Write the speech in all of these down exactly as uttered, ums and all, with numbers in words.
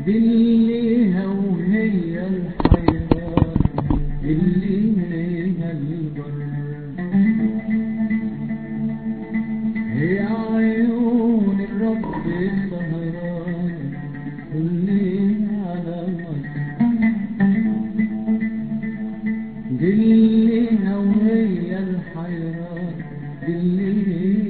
دليها وهي الحيران اللي ليها البر، هي عيون الرب السهران اللي على مصر. دليها وهي الحيران دليها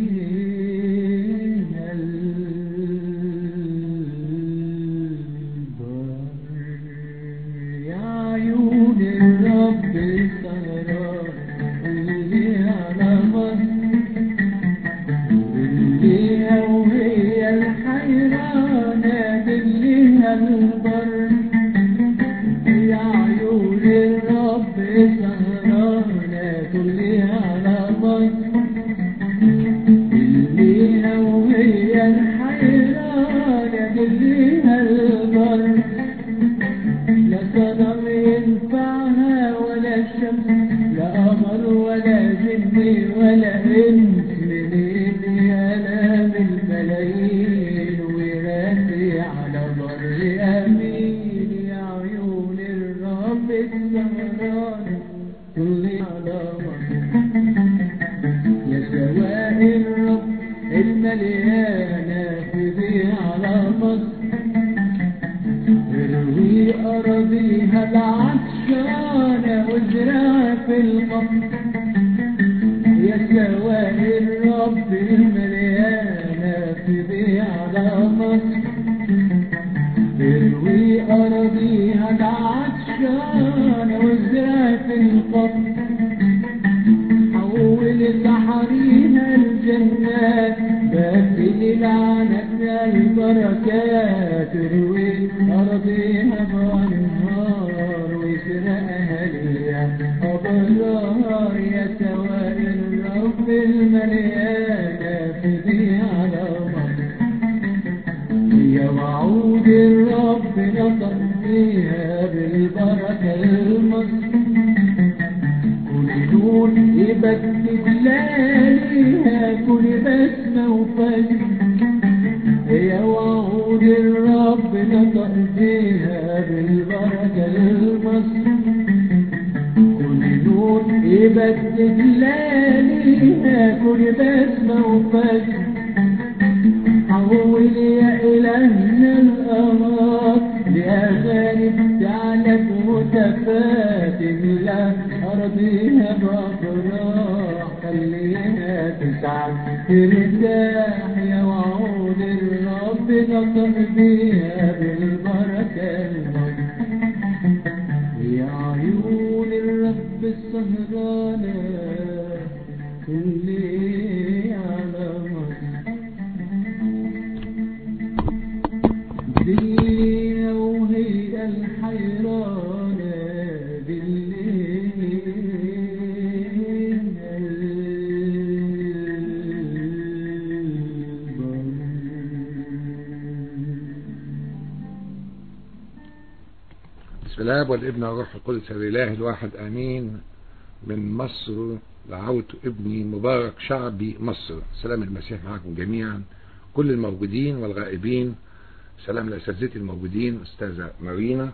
الاب والابن والروح القدس الاله الواحد امين. من مصر دعوت ابني مبارك شعبي مصر. سلام المسيح معكم جميعا كل الموجودين والغائبين. سلام لاساتذتي الموجودين استاذه مارينا،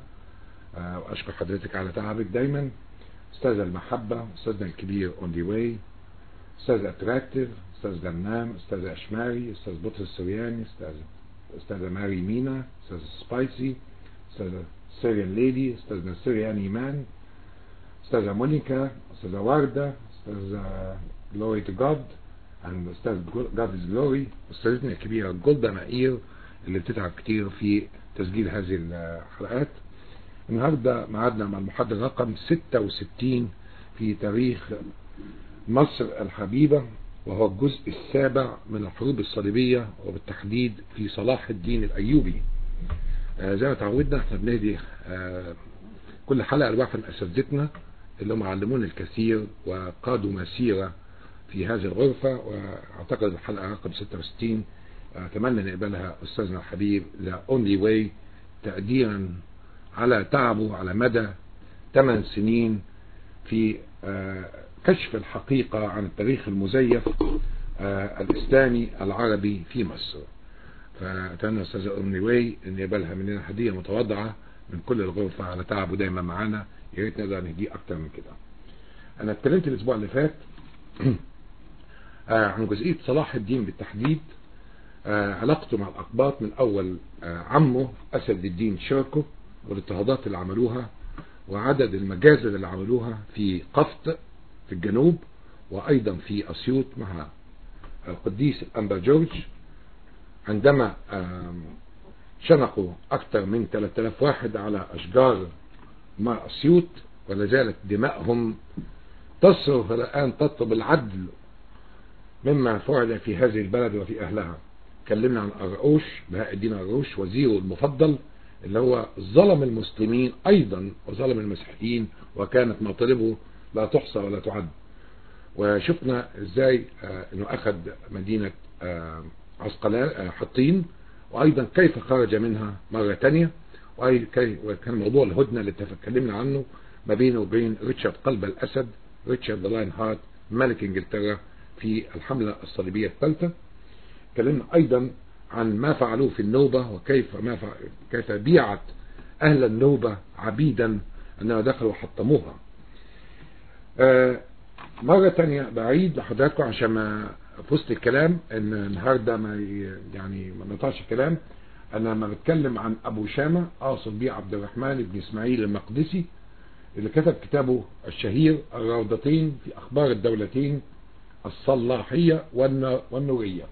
واشكر حضرتك على تعبك دايما. استاذه المحبه، استاذنا الكبير اون دي واي، استاذ اتراكتيف، استاذ غنام، استاذ اشماري، استاذ بطرس السرياني، استاذ استاذه ماري مينا، استاذ سبايسي، استاذه سيريان ليدي، استاذنا سيريان ايمان، استاذه مونيكا، استاذه وردة، استاذه جلوري تو جاد، استاذ جاد از جلوري، استاذتنا الكبيره جولدا مائير اللي بتتعب كتير في تسجيل هذه الحلقات. النهارده معادنا مع المحاضره رقم ستة وستين في تاريخ مصر الحبيبه، وهو الجزء السابع من الحروب الصليبيه، وبالتحديد في صلاح الدين الايوبي. آه زي ما تعودنا احنا بنهدي آه كل حلقه لواحد من اساتذتنا اللي هم علمونا الكثير وقادوا مسيره في هذه الغرفه، واعتقد الحلقه رقم ستة وستين اتمنى نقبلها استاذنا الحبيب ذا اونلي واي، تقديرا على تعبه على مدى ثمان سنين في آه كشف الحقيقه عن التاريخ المزيف آه الاسلامي العربي في مصر. فأتمنى أستاذة أمني أن يقبلها مننا هدية متواضعة من كل الغرفة على تعبه دايما معانا، يا ريت نقدر نهديه أكتر من كده. أنا اتكلمت الأسبوع اللي فات عن جزئية صلاح الدين بالتحديد، علاقته مع الأقباط من أول عمه أسد الدين شركه والاضطهادات اللي عملوها وعدد المجازر اللي عملوها في قفط في الجنوب وأيضا في أسيوط مع القديس الأنبا جورج، عندما شنقوا أكثر من ثلاثة آلاف واحد على أشجار مع أسيوط، ولا زالت دماءهم تصرخ الآن تطلب العدل مما فعل في هذه البلد وفي أهلها. تكلمنا عن أرقوش بهاء الدين أرقوش وزيره المفضل اللي هو ظلم المسلمين أيضا وظلم المسيحيين، وكانت مطالبه لا تحصى ولا تعد. وشفنا ازاي انه اخذ مدينة عسقلان حطين، وايضا كيف خرج منها مرة تانية، وكان موضوع الهدنة اللي تكلمنا عنه ما بينه وبين ريتشارد قلب الاسد ريتشارد لاين هارت ملك انجلترا في الحملة الصليبية الثالثة. تكلمنا ايضا عن ما فعلوه في النوبة وكيف ما فعل كيف بيعت اهل النوبة عبيدا انهم دخلوا وحطموها. مرة تانية بعيد لحضراتكم عشان ما في وسط الكلام ان النهاردة ما يعني ما نطاش الكلام. انا لما بتكلم عن ابو شامة اقصد بيه عبد الرحمن بن اسماعيل المقدسي اللي كتب كتابه الشهير الروضتين في اخبار الدولتين الصلاحية والنورية،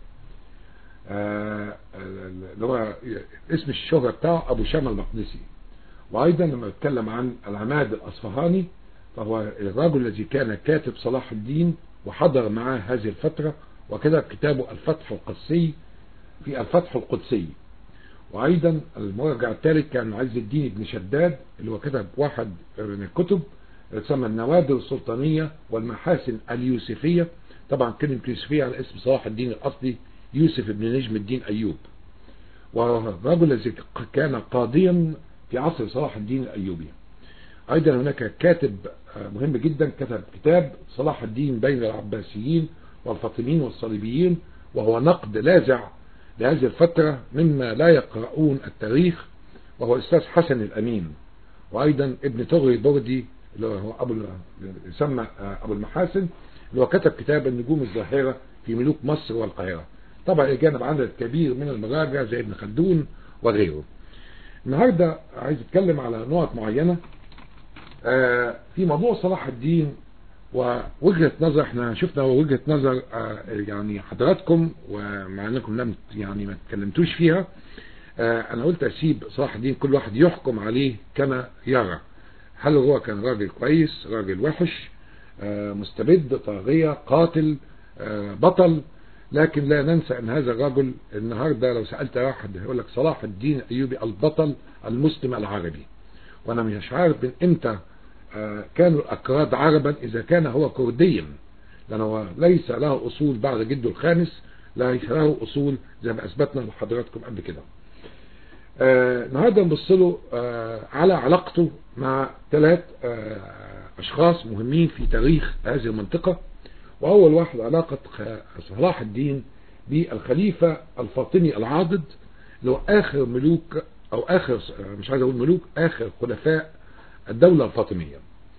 اللي هو اسم الشهرة بتاعه ابو شامة المقدسي. وايضا لما بتكلم عن العماد الاصفهاني فهو الرجل الذي كان كاتب صلاح الدين وحضر معاه هذه الفترة، وكتب كتابه الفتح القدسي في الفتح القدسي. وأيضا المرجع الثالث كان عز الدين بن شداد اللي هو كتب واحد من الكتب تسمى النوادر السلطانية والمحاسن اليوسفية. طبعا كلمة يوسفية على اسم صلاح الدين الأصلي يوسف بن نجم الدين أيوب، والرجل الذي كان قاضيا في عصر صلاح الدين الأيوبي. أيضا هناك كاتب مهم جدا كتب كتاب صلاح الدين بين العباسيين والفاطميين والصليبيين، وهو نقد لاذع لهذه الفترة مما لا يقرؤون التاريخ، وهو الأستاذ حسن الأمين. وأيضا ابن تغري بردي اللي هو أبو يسمى أبو المحاسن اللي هو كتب كتاب النجوم الظاهرة في ملوك مصر والقاهرة. طبعا الجانب عدد كبير من المراجع زي ابن خلدون وغيره. النهاردة عايز اتكلم على نقط معينة في موضوع صلاح الدين ووجهة نظر. احنا شفنا وجهة نظر يعني حضراتكم ومع انكم لم يعني ما تكلمتوش فيها. انا قلت اسيب صلاح الدين كل واحد يحكم عليه كما يرى، هل هو كان راجل كويس، راجل وحش، مستبد، طاغية، قاتل، بطل. لكن لا ننسى ان هذا الرجل النهاردة لو سألت واحد يقول لك صلاح الدين الأيوبي البطل المسلم العربي. وانا مش عارف من امتى كانوا الأكراد عربا إذا كان هو كرديا، لأنه ليس له أصول بعد جده الخامس، ليس له أصول زي ما أثبتنا لحضراتكم قبل كده. النهارده نبص له على علاقته مع ثلاث أشخاص مهمين في تاريخ هذه المنطقة. وأول واحد علاقة صلاح الدين بالخليفة الفاطمي العاضد اللي هو آخر ملوك أو آخر مش عايز أقول ملوك آخر خلفاء الدولة الفاطمية.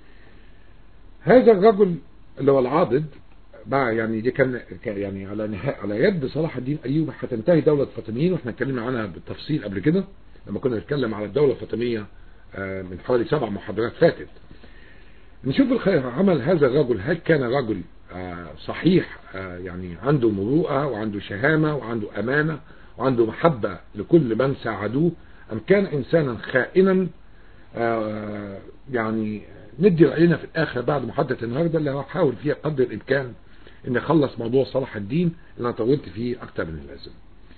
هذا الرجل اللي هو العاضد بقى يعني دي كان يعني على نهاية على يد صلاح الدين أيوب هتنتهي دولة الفاطميين، واحنا اتكلمنا عنها بالتفصيل قبل كده لما كنا نتكلم على الدولة الفاطمية من حوالي سبع محاضرات فاتت. نشوف الخير عمل هذا الرجل، هل كان رجل صحيح يعني عنده مروءة وعنده شهامة وعنده أمانة وعنده محبة لكل من ساعدوه، أم كان إنسانا خائنا؟ آه يعني ندي رأينا في الآخر بعد محاضرة النهاردة اللي هحاول فيها قدر الإمكان إن أخلص موضوع صلاح الدين اللي أنا طولت فيه أكتر من اللازم.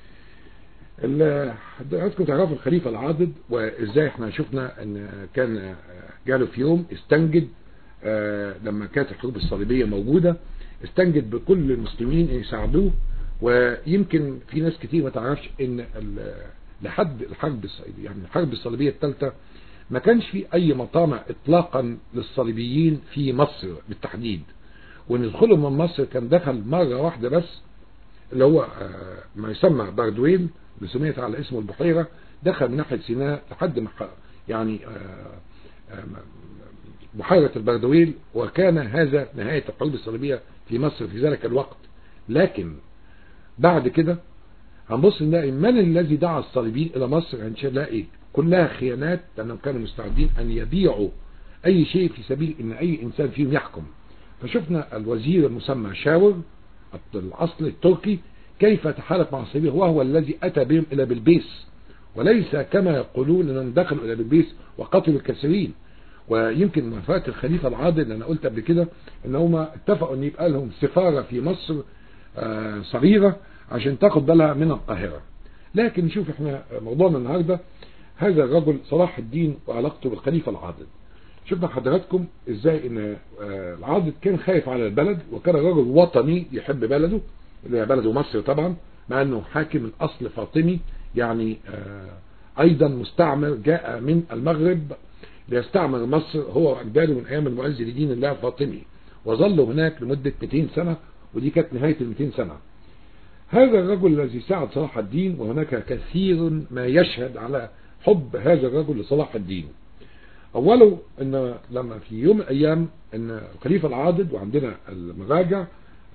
حضراتكم تعرفوا الخليفة العاضد وإزاي احنا شفنا إن كان جاله في يوم استنجد آه لما كانت الحروب الصليبية موجودة، استنجد بكل المسلمين إن يساعدوه. ويمكن في ناس كتير ما تعرفش إن لحد الحرب يعني الحرب الصليبية الثالثة ما كانش في اي مطامع اطلاقا للصليبيين في مصر بالتحديد، وان يدخلوا من مصر كان دخل مرة واحدة بس اللي هو ما يسمى باردويل اللي سميت على اسمه البحيرة، دخل من ناحية سيناء لحد ما يعني بحيرة البردويل، وكان هذا نهاية الحروب الصليبية في مصر في ذلك الوقت. لكن بعد كده هنبص نلاقي من الذي دعا الصليبيين إلى مصر، هنلاقي كلها خيانات، لأنهم كانوا مستعدين أن يبيعوا أي شيء في سبيل أن أي إنسان فيهم يحكم. فشفنا الوزير المسمى شاور الأصل التركي كيف تحالف مع الصليبيين، وهو الذي أتى بهم إلى بلبيس، وليس كما يقولون أنهم دخلوا إلى بلبيس وقتلوا الكثيرين. ويمكن موافقة الخليفة العاضل، أنا قلت قبل كده ان هم اتفقوا ان يبقى لهم سفارة في مصر آه صغيرة عشان تاخد بالها من القاهرة. لكن نشوف احنا موضوعنا النهاردة هذا الرجل صلاح الدين وعلاقته بالخليفة العاضل. شفنا حضراتكم ازاي ان آه العاضل كان خايف على البلد، وكان رجل وطني يحب بلده اللي هي بلده مصر طبعا، مع انه حاكم الاصل فاطمي، يعني آه ايضا مستعمر جاء من المغرب ليستعمر مصر هو وأجداده من أيام المعز لدين الله الفاطمي، وظلوا هناك لمدة مئتين سنة، ودي كانت نهاية ال مئتين سنة. هذا الرجل الذي ساعد صلاح الدين، وهناك كثير ما يشهد على حب هذا الرجل لصلاح الدين. أوله أن لما في يوم من الأيام أن الخليفة العاضد، وعندنا المراجع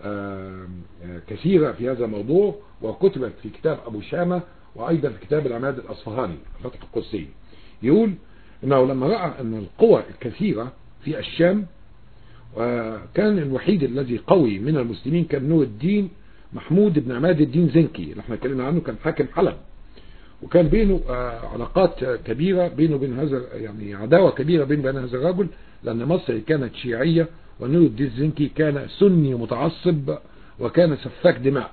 كثيرة في هذا الموضوع، وكتبت في كتاب أبو شامة، وأيضا في كتاب العماد الأصفهاني فتح القدسي، يقول انه لما رأى ان القوى الكثيرة في الشام، وكان الوحيد الذي قوي من المسلمين كان نور الدين محمود بن عماد الدين زنكي اللي احنا اتكلمنا عنه، كان حاكم حلب، وكان بينه علاقات كبيرة بينه وبين هذا، يعني عداوة كبيرة بين بين هذا الرجل، لان مصر كانت شيعية ونور الدين زنكي كان سني متعصب وكان سفاك دماء.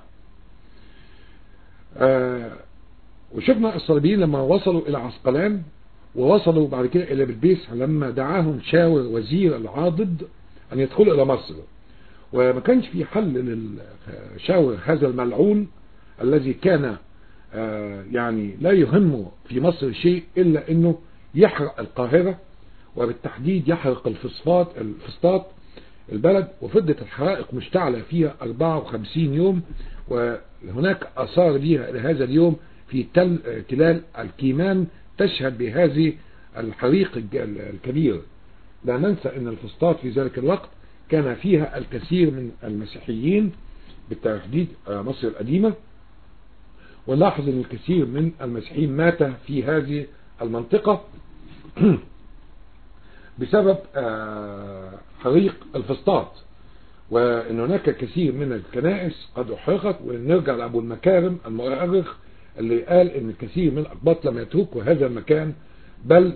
وشفنا الصليبيين لما وصلوا الى عسقلان، ووصلوا بعد كده إلى بلبيس لما دعاهم شاور وزير العاضد أن يدخلوا إلى مصر، وما كانش في حل للشاور هذا الملعون الذي كان يعني لا يهمه في مصر شيء إلا أنه يحرق القاهرة، وبالتحديد يحرق الفسفات الفسطاط البلد، وفضت الحرائق مشتعلة فيها أربعة وخمسين يوم، وهناك آثار ليها إلى هذا اليوم في تل تلال الكيمان تشهد بهذه الحريق الكبير. لا ننسى ان الفسطاط في ذلك الوقت كان فيها الكثير من المسيحيين، بالتحديد مصر القديمة، ونلاحظ ان الكثير من المسيحيين مات في هذه المنطقة بسبب حريق الفسطاط، وان هناك كثير من الكنائس قد احرقت. ونرجع لابو المكارم المؤرخ اللي قال ان كثير من الأقباط لم يتركوا هذا المكان، بل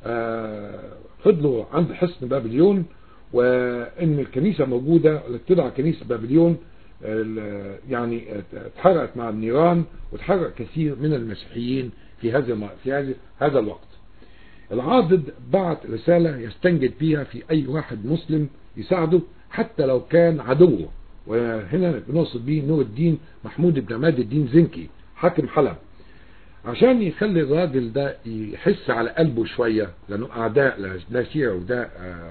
فضلوا عند حصن بابليون، وان الكنيسة موجودة تدعى كنيسة بابليون يعني اتحرقت مع النيران، وتحرق كثير من المسيحيين في هذا في هذا هذا الوقت. العاضد بعت رسالة يستنجد بها في اي واحد مسلم يساعده حتى لو كان عدوه، وهنا بنقصد به نور الدين محمود بن عماد الدين زنكي حاكم حلب، عشان يخلي الراجل ده يحس على قلبه شوية، لأنه أعداء لا شيعي وده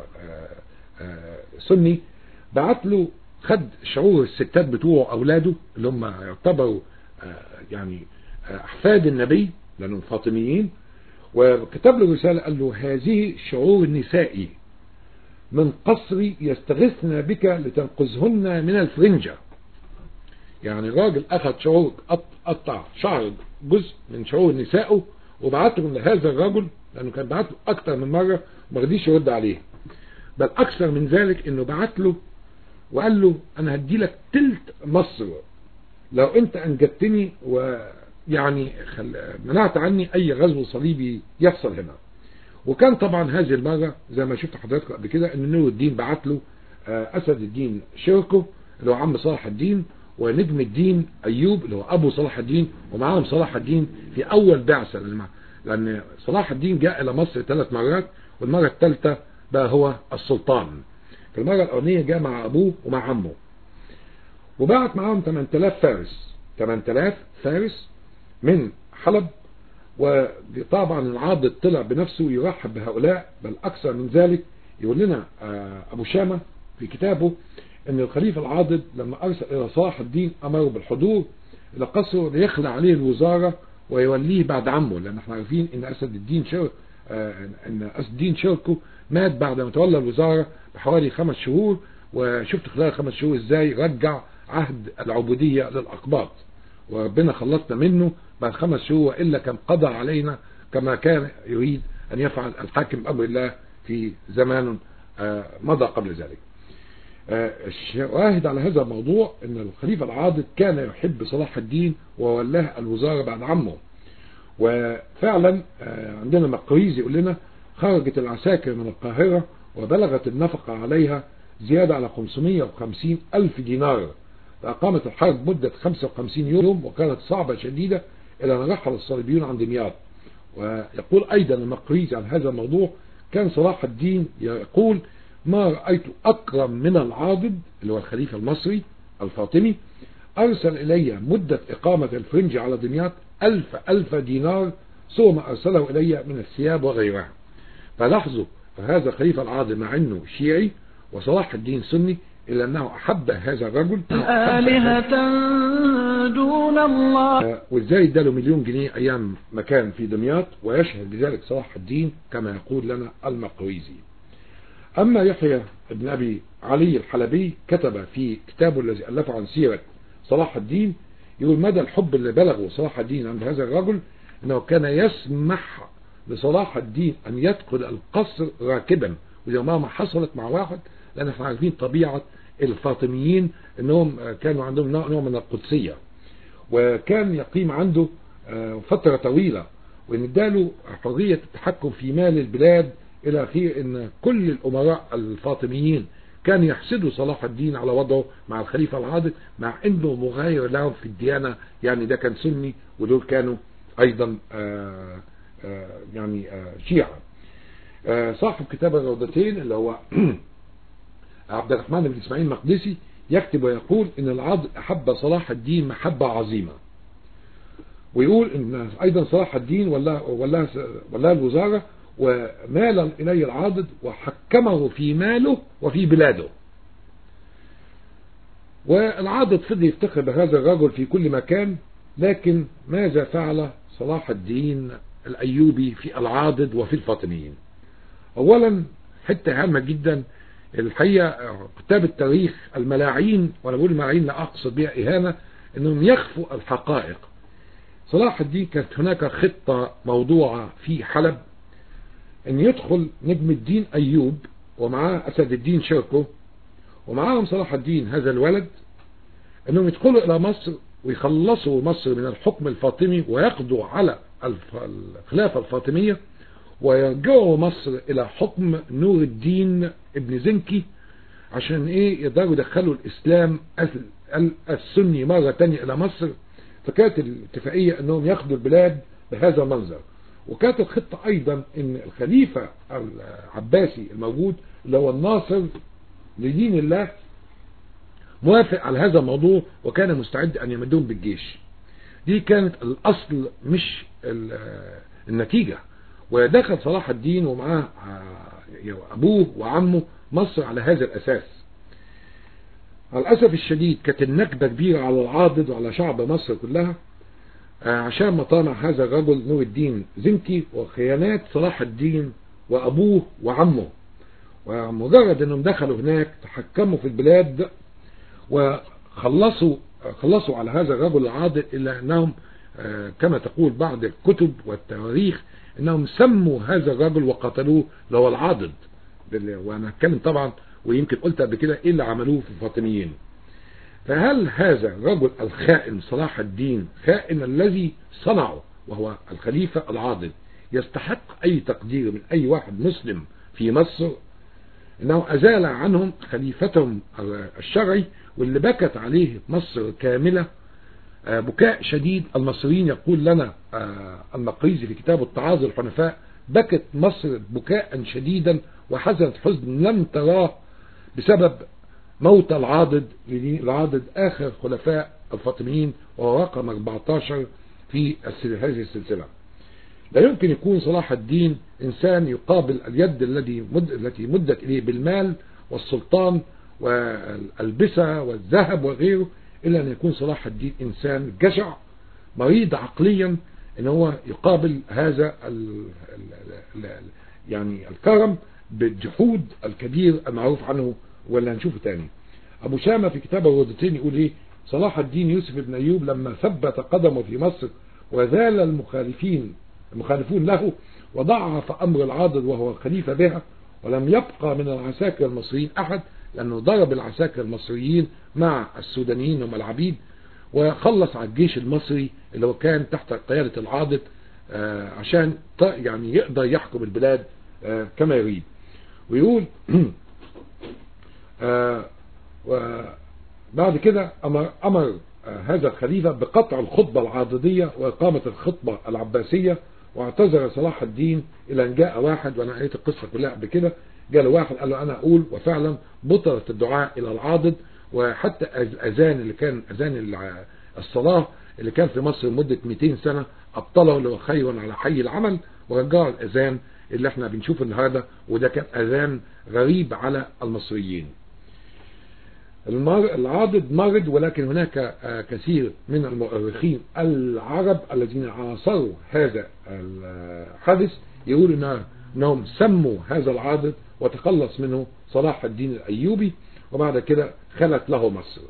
سني. بعت له خد شعور الستات بتوعه أولاده اللي هم يعتبروا يعني أحفاد النبي لأنهم فاطميين، وكتب له رسالة قال له: هذه شعور نسائي من قصري يستغثن بك لتنقذهن من الفرنجة. يعني الراجل أخذ شعور، قطع شعر جزء من شعور نسائه وبعته لهذا الرجل، لأنه كان بعت له أكتر من مرة وما رضيش يرد عليه، بل أكثر من ذلك إنه بعت له وقال له: أنا هدي لك تلت مصر لو أنت أنجدتني ويعني منعت عني أي غزو صليبي يحصل هنا. وكان طبعا هذه المرة زي ما شفت حضراتكم قبل كده إن نور الدين بعت له أسد الدين شركه اللي هو عم صلاح الدين، ونجم الدين أيوب اللي هو أبو صلاح الدين، ومعاهم صلاح الدين في أول بعثة، لأن صلاح الدين جاء إلى مصر ثلاث مرات، والمرة الثالثة بقى هو السلطان. في المرة الأولانية جاء مع أبوه ومع عمه، وبعت معاهم ثمانية آلاف فارس ثمانية آلاف فارس من حلب. وطبعا العاضد طلع بنفسه يرحب بهؤلاء، بل أكثر من ذلك. يقول لنا أبو شامة في كتابه ان الخليفة العاضد لما ارسل الى صلاح الدين امره بالحضور الى قصره ليخلع عليه الوزارة ويوليه بعد عمه، لان احنا عارفين ان اسد الدين شر آه ان اسد الدين شركه مات بعد ما تولى الوزارة بحوالي خمس شهور، وشفت خلال خمس شهور ازاي رجع عهد العبودية للأقباط، وربنا خلصنا منه بعد خمس شهور، وإلا كان قضى علينا كما كان يريد أن يفعل الحاكم بأمر الله في زمان مضى قبل ذلك. الشواهد على هذا الموضوع أن الخليفة العاضد كان يحب صلاح الدين وولاه الوزارة بعد عمه، وفعلا عندنا مقريزي يقول لنا خرجت العساكر من القاهرة وبلغت النفقة عليها زيادة على خمسمائة وخمسين ألف دينار، فأقامت الحرب مدة خمسة وخمسين يوم وكانت صعبة شديدة إلى أن رحل الصليبيون عن دمياط. ويقول أيضا المقريزي عن هذا الموضوع كان صلاح الدين يقول ما رأيت أكرم من العاضد اللي هو الخليفة المصري الفاطمي، أرسل إلي مدة إقامة الفرنج على دمياط ألف ألف دينار ثم أرسله إلي من الثياب وغيرها. فلاحظوا فهذا الخليفة العاضد مع أنه شيعي وصلاح الدين سني إلا أنه أحب هذا الرجل آلهة دون الله، وإزاي اداله مليون جنيه أيام ما كان في دمياط، ويشهد بذلك صلاح الدين كما يقول لنا المقريزي. أما يحيى بن أبي علي الحلبي كتب في كتابه الذي ألفه عن سيرة صلاح الدين يقول مدى الحب اللي بلغه صلاح الدين عند هذا الرجل أنه كان يسمح لصلاح الدين أن يدخل القصر راكبا، وزي ما حصلت مع واحد، لأن احنا عارفين طبيعة الفاطميين أنهم كانوا عندهم نوع من القدسية، وكان يقيم عنده فترة طويلة، وإن اداله حرية التحكم في مال البلاد إلى آخره. إن كل الأمراء الفاطميين كانوا يحسدوا صلاح الدين على وضعه مع الخليفة العاضد، مع أنه مغاير لهم في الديانة، يعني ده كان سني ودول كانوا أيضا آآ آآ يعني آآ شيعة. صاحب كتاب الروضتين اللي هو عبد الرحمن بن إسماعيل المقدسي يكتب ويقول إن العاضد أحب صلاح الدين محبة عظيمة، ويقول إن أيضا صلاح الدين ولا ولا ولا الوزارة ومال إليه العاضد وحكمه في ماله وفي بلاده. والعاضد فضل يفتخر بهذا الرجل في كل مكان، لكن ماذا فعل صلاح الدين الأيوبي في العاضد وفي الفاطميين؟ أولا حتة هامة جدا الحقيقة، كتاب التاريخ الملاعين، وأنا بقول الملاعين لا أقصد بها إهانة، أنهم يخفوا الحقائق. صلاح الدين كانت هناك خطة موضوعة في حلب أن يدخل نجم الدين أيوب ومعاه أسد الدين شركه ومعاهم صلاح الدين هذا الولد، أنهم يدخلوا إلى مصر ويخلصوا مصر من الحكم الفاطمي ويقضوا على الخلافة الفاطمية، ويرجعوا مصر إلى حكم نور الدين ابن زنكي، عشان إيه يقدروا يدخلوا الإسلام السني مرة تانية إلى مصر. فكانت الاتفاقية أنهم ياخدوا البلاد بهذا المنظر. وكانت الخطة أيضا أن الخليفة العباسي الموجود اللي هو الناصر لدين الله موافق على هذا الموضوع، وكان مستعد أن يمدهم بالجيش. دي كانت الأصل مش النتيجة. ودخل صلاح الدين ومعاه أبوه وعمه مصر على هذا الأساس. على الأسف الشديد كانت النكبة كبيرة على العاضد وعلى شعب مصر كلها، عشان مطامع هذا الرجل نور الدين زنكي وخيانات صلاح الدين وأبوه وعمه. ومجرد أنهم دخلوا هناك تحكموا في البلاد وخلصوا خلصوا على هذا الرجل العاضد، إلا أنهم كما تقول بعض الكتب والتواريخ أنهم سموا هذا الرجل وقتلوه اللي هو العاضد. وأنا أتكلم طبعا ويمكن قلت قبل كده إيه اللي عملوه في الفاطميين. فهل هذا الرجل الخائن صلاح الدين خائن الذي صنعه وهو الخليفة العاضد يستحق أي تقدير من أي واحد مسلم في مصر؟ إنه أزال عنهم خليفتهم الشرعي واللي بكت عليه مصر كاملة بكاء شديد. المصريين يقول لنا المقريزي في كتابه التعاظ الحنفاء بكت مصر بكاء شديدا وحزنت حزن لم تراه بسبب موت العاضد العاضد آخر خلفاء الفاطميين، وهو رقم أربعة عشر في هذه السلسلة. لا يمكن يكون صلاح الدين إنسان يقابل اليد التي مد التي مدت إليه بالمال والسلطان والألبسة والذهب وغيره، إلا أن يكون صلاح الدين إنسان جشع مريض عقليا ان هو يقابل هذا ال ال ال يعني الكرم بالجحود الكبير المعروف عنه، ولا نشوفه تاني. ابو شامة في كتاب الروضتين يقول ايه: صلاح الدين يوسف بن ايوب لما ثبت قدمه في مصر وزال المخالفين المخالفون له وضعف امر العاضد وهو الخليفة بها، ولم يبقى من العساكر المصريين احد، لانه ضرب العساكر المصريين مع السودانيين هم العبيد، وخلص على الجيش المصري اللي هو كان تحت قيادة العاضد آه عشان يعني يقدر يحكم البلاد آه كما يريد. ويقول آه وبعد كده أمر, أمر آه هذا الخليفة بقطع الخطبة العاضدية وإقامة الخطبة العباسية، واعتذر صلاح الدين إلى أن جاء واحد، وأنا قريت القصة كلها قبل كده، جاء له واحد قال له أنا أقول، وفعلا بطلت الدعاء إلى العاضد، وحتى الأذان اللي كان أذان الصلاة اللي كان في مصر لمدة مئتين سنة أبطله اللي هو خير على حي العمل، ورجع الأذان اللي احنا بنشوفه النهاردة، وده كان أذان غريب على المصريين. العاضد مرض، ولكن هناك كثير من المؤرخين العرب الذين عاصروا هذا الحدث يقولوا انهم سموا هذا العاضد وتخلص منه صلاح الدين الأيوبي، وبعد كده خلت له مصر.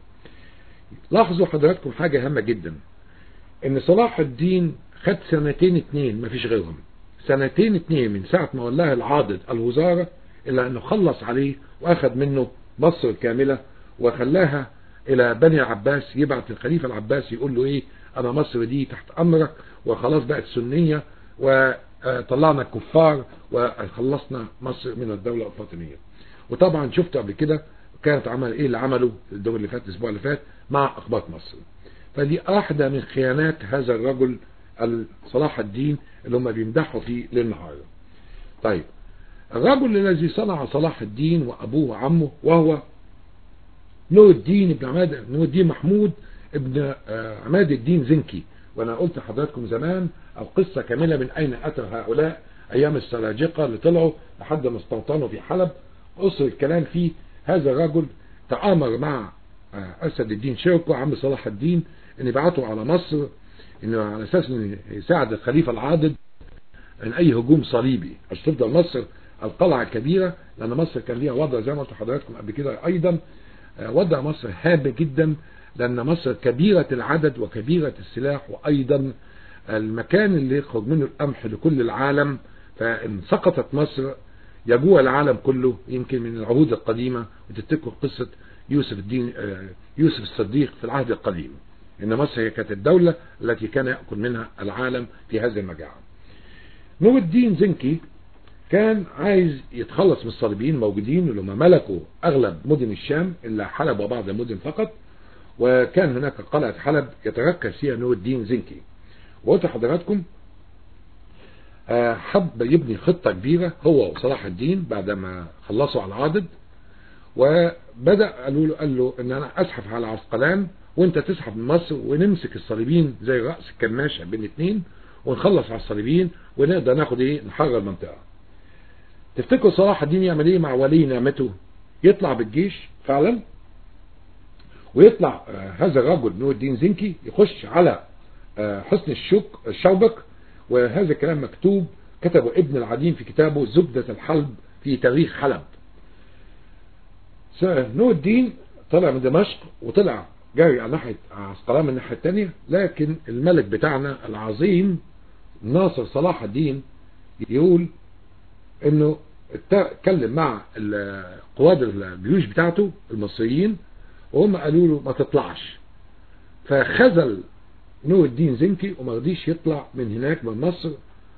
لاحظوا حضراتكم حاجة هامة جدا، ان صلاح الدين خد سنتين اتنين ما فيش غيرهم، سنتين اتنين من ساعة ما ولاه العاضد الوزارة، الا انه خلص عليه واخد منه مصر كاملة وخلاها الى بني عباس، يبعت الخليفة العباس يقول له ايه: انا مصر دي تحت امرك، وخلاص بقت سنية، وطلعنا الكفار وخلصنا مصر من الدولة الفاطمية. وطبعا شفت قبل كده كانت عمل ايه اللي عمله الدور اللي فات الاسبوع اللي فات مع اقباط مصر. فدي واحدة من خيانات هذا الرجل صلاح الدين اللي هم بيمدحوا فيه للنهار. طيب، الرجل الذي صنع صلاح الدين وابوه وعمه وهو نور الدين ابن عماد نور الدين محمود ابن عماد الدين زنكي. وانا قلت لحضراتكم زمان القصة كاملة من اين اتى هؤلاء ايام السلاجقة اللي طلعوا لحد ما استوطنوا في حلب. قصر الكلام فيه هذا الرجل تآمر مع أسد الدين شركو عم صلاح الدين ان يبعثوا على مصر، انه على اساس انه يساعد الخليفة العاضد من اي هجوم صليبي عشان تفضل مصر القلعة الكبيرة، لان مصر كان ليها وضع زي ما قلت لحضراتكم قبل كده ايضا، وضع مصر هام جدا، لان مصر كبيرة العدد وكبيرة السلاح، وايضا المكان اللي يخرج منه القمح لكل العالم. فان سقطت مصر يجوع العالم كله، يمكن من العهود القديمة، وتتذكروا قصة يوسف الدين يوسف الصديق في العهد القديم، ان مصر هي كانت الدولة التي كان يأكل منها العالم في هذه المجاعة. نور الدين زنكي كان عايز يتخلص من الصليبيين الموجودين اللي هم ملكوا اغلب مدن الشام الا حلب وبعض المدن فقط، وكان هناك قلعة حلب يتركز فيها نور الدين زنكي. وقلت لحضراتكم حب يبني خطة كبيرة هو وصلاح الدين بعد ما خلصوا على العاضد، وبدأ قالوا له قال له ان انا اسحف على عسقلان وانت تسحف من مصر، ونمسك الصليبيين زي رأس الكماشة بين اثنين، ونخلص على الصليبيين ونقدر ناخد ايه نحرر المنطقة. تفتكروا صلاح الدين يعمل ايه مع ولي نعمته؟ يطلع بالجيش فعلا، ويطلع هذا الرجل نور الدين زنكي يخش على حصن الشوك الشوبك، وهذا الكلام مكتوب كتبه ابن العديم في كتابه زبدة الحلب في تاريخ حلب. نور الدين طلع من دمشق وطلع جاري على ناحية عسقلان من الناحية الثانية، لكن الملك بتاعنا العظيم ناصر صلاح الدين يقول انه اتكلم مع قواد الجيوش بتاعته المصريين، وهم قالوا له ما تطلعش، فخذل نور الدين زنكي وما رضيش يطلع من هناك من مصر،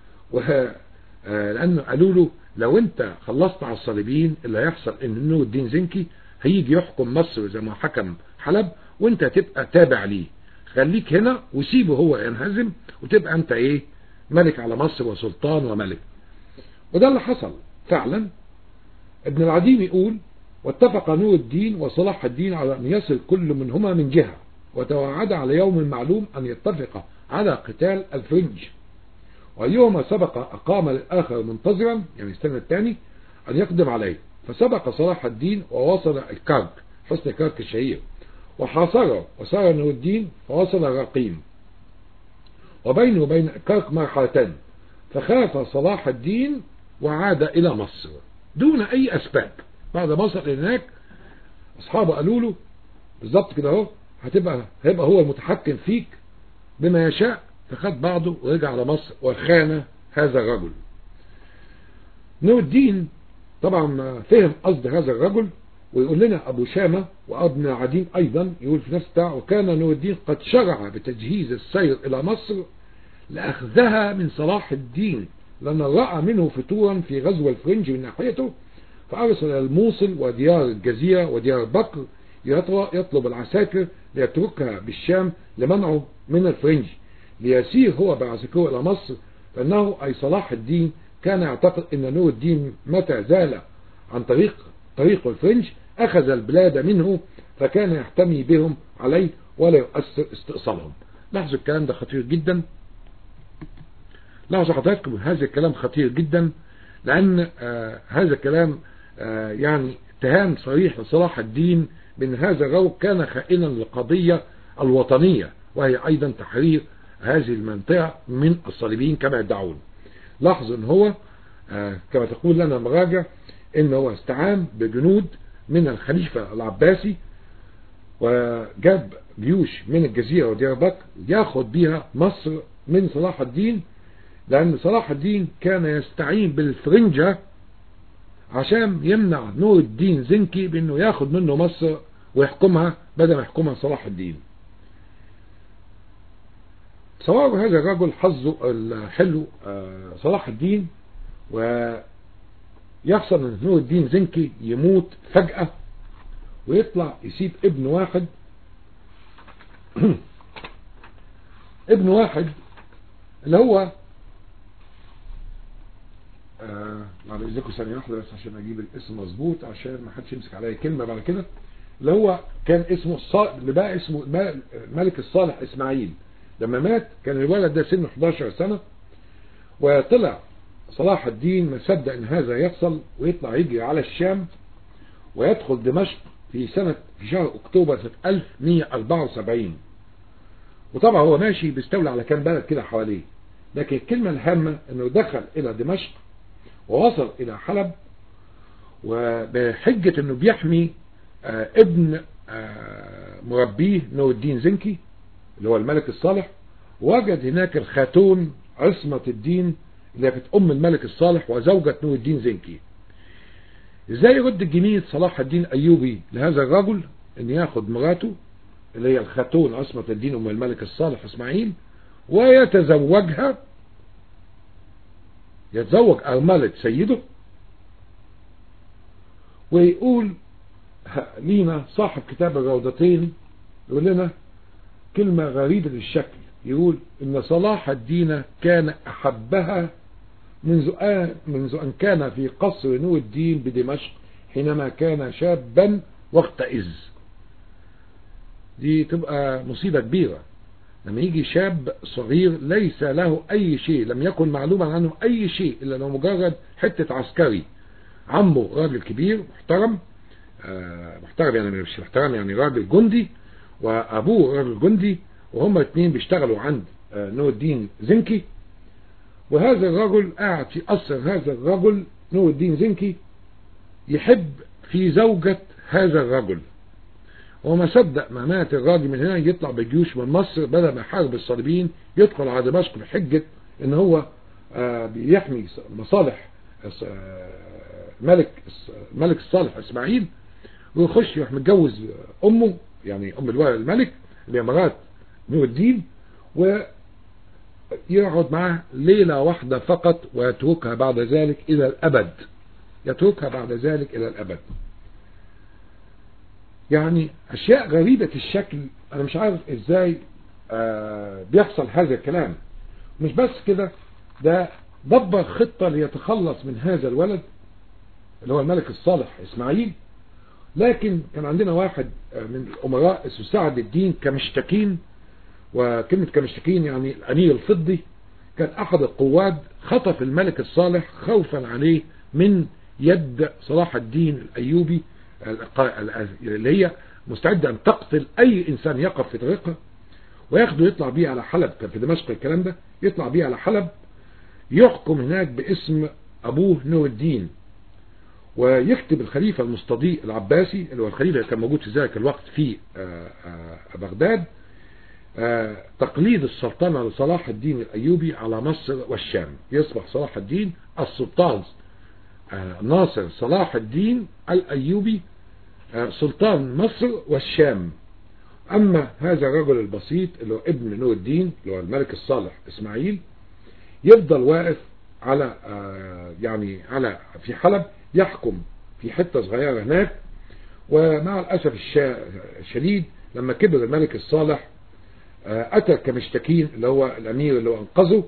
لانه قالوا له لو انت خلصت على الصليبيين اللي هيحصل ان نور الدين زنكي هيجي يحكم مصر زي ما حكم حلب، وانت هتبقى تابع ليه، خليك هنا وسيبه هو ينهزم، وتبقى انت ايه ملك على مصر وسلطان وملك. وده اللي حصل فعلا. ابن العديم يقول واتفق نور الدين وصلاح الدين على ان يصل كل منهما من جهة، وتوعد على يوم معلوم ان يتفق على قتال الفرنج، وأيهما سبق أقام للآخر منتظرا، يعني السنة الثاني أن يقدم عليه. فسبق صلاح الدين ووصل الكرك، حصن كرك الشهير، وحاصره وسار نور الدين فوصل الرقيم، وبينه وبين كرك مرحلتان، فخاف صلاح الدين وعاد إلى مصر دون أي أسباب. بعد ما وصل هناك أصحابه قالوا له بالظبط كده اهو هتبقى هيبقى هو المتحكم فيك بما يشاء، فخد بعضه ورجع على مصر وخان هذا الرجل. نور الدين طبعا فهم قصد هذا الرجل، ويقول لنا أبو شامة وابن عدين أيضا يقول في نفس الساعة: وكان نور الدين قد شرع بتجهيز السير إلى مصر لأخذها من صلاح الدين، لأن رأى منه فتورا في غزو الفرنج من ناحيته، فأرسل إلى الموصل وديار الجزيرة وديار بكر يطلب العساكر ليتركها بالشام لمنعه من الفرنج، ليسير هو بعساكره إلى مصر، فإنه أي صلاح الدين كان يعتقد أن نور الدين متى زال عن طريق طريق الفرنج أخذ البلاد منه، فكان يحتمي بهم عليه ولا يؤثر استئصالهم. لاحظوا الكلام ده خطير جدا، لاحظوا حضراتكم هذا الكلام خطير جدا، لأن آه هذا الكلام آه يعني اتهام صريح لصلاح الدين بأن هذا الرجل كان خائنا للقضية الوطنية، وهي أيضا تحرير هذه المنطقة من الصليبيين كما يدعون. لاحظوا ان هو آه كما تقول لنا المراجع ان هو استعان بجنود من الخليفة العباسي، وجاب جيوش من الجزيرة وديار بكر ياخد بيها مصر من صلاح الدين، لأن صلاح الدين كان يستعين بالفرنجة عشان يمنع نور الدين زنكي بأنه ياخد منه مصر ويحكمها بدل ما يحكمها صلاح الدين. صواب هذا الرجل حظه الحلو آه صلاح الدين، ويحصل ان نور الدين زنكي يموت فجأة ويطلع يسيب ابن واحد ابن واحد اللي هو آه معلش ازيكم ثانية واحدة بس عشان اجيب الاسم مظبوط عشان ما حدش يمسك عليا كلمة بعد كده، اللي هو كان اسمه الصالح اللي بقى اسمه الملك الصالح اسماعيل. لما مات كان الولد ده سنه حداشر سنة، وطلع صلاح الدين ما صدق ان هذا يحصل ويطلع يجي على الشام ويدخل دمشق في سنة في شهر اكتوبر سنة ألف ومئة وأربعة وسبعين. وطبعا هو ماشي بيستولى على كام بلد كده حواليه، لكن الكلمة الهامة انه دخل الى دمشق ووصل الى حلب، وبحجة انه بيحمي آه ابن آه مربيه نور الدين زنكي اللي هو الملك الصالح، وجد هناك الخاتون عصمة الدين اللي كانت ام الملك الصالح وزوجة نور الدين زنكي. ازاي يرد الجميل صلاح الدين ايوبي لهذا الرجل ان ياخد مراته اللي هي الخاتون عصمة الدين ام الملك الصالح اسماعيل ويتزوجها، يتزوج ارملة سيده، ويقول لينا صاحب كتاب الروضتين يقول لنا كلمة غريبة للشكل، يقول إن صلاح الدين كان أحبها منذ آن منذ أن كان في قصر نور الدين بدمشق حينما كان شابا واختئز. دي تبقى مصيبة كبيرة لما يجي شاب صغير ليس له أي شيء، لم يكن معلوما عنه أي شيء إلا أنه مجرد حتة عسكري، عمه راجل كبير محترم آه محترم يعني مش محترم يعني راجل جندي، وأبوه راجل جندي، وهما الاثنين بيشتغلوا عند آه نور الدين زنكي. وهذا الرجل قاعد في قصر هذا الرجل نور الدين زنكي يحب في زوجة هذا الرجل، وما صدق ما مات الراجل من هنا يطلع بجيوش من مصر بدل ما يحارب الصليبيين يدخل على دمشق بحجة ان هو آه بيحمي مصالح آه ملك ملك الصالح اسماعيل، ويخش يروح متجوز امه يعني ام الولد الملك اللي هي مرات نور الدين، ويقعد معاه ليلة واحدة فقط ويتركها بعد ذلك الى الابد، يتركها بعد ذلك الى الابد. يعني اشياء غريبة الشكل، انا مش عارف ازاي آه بيحصل هذا الكلام. مش بس كده، ده دبر خطة ليتخلص من هذا الولد اللي هو الملك الصالح اسماعيل. لكن كان عندنا واحد من الامراء اسمه سعد الدين كمشتكين، وكلمة كمشتكين يعني الأنيل الفضي، كان احد القواد خطف الملك الصالح خوفا عليه من يد صلاح الدين الأيوبي اللي هي مستعدة أن تقتل أي إنسان يقف في طريقها، وياخده يطلع بيه على حلب. كان في دمشق الكلام ده، يطلع بيه على حلب يحكم هناك باسم أبوه نور الدين، ويكتب الخليفة المستضيء العباسي اللي هو الخليفة اللي كان موجود في ذلك الوقت في بغداد تقليد السلطنة لصلاح الدين الأيوبي على مصر والشام. يصبح صلاح الدين السلطان ناصر صلاح الدين الأيوبي سلطان مصر والشام. أما هذا الرجل البسيط اللي هو ابن نور الدين اللي هو الملك الصالح إسماعيل يفضل واقف على يعني على في حلب، يحكم في حتة صغيرة هناك. ومع الأسف الشديد لما كبر الملك الصالح أتى كمشتكين اللي هو الأمير اللي هو أنقذه،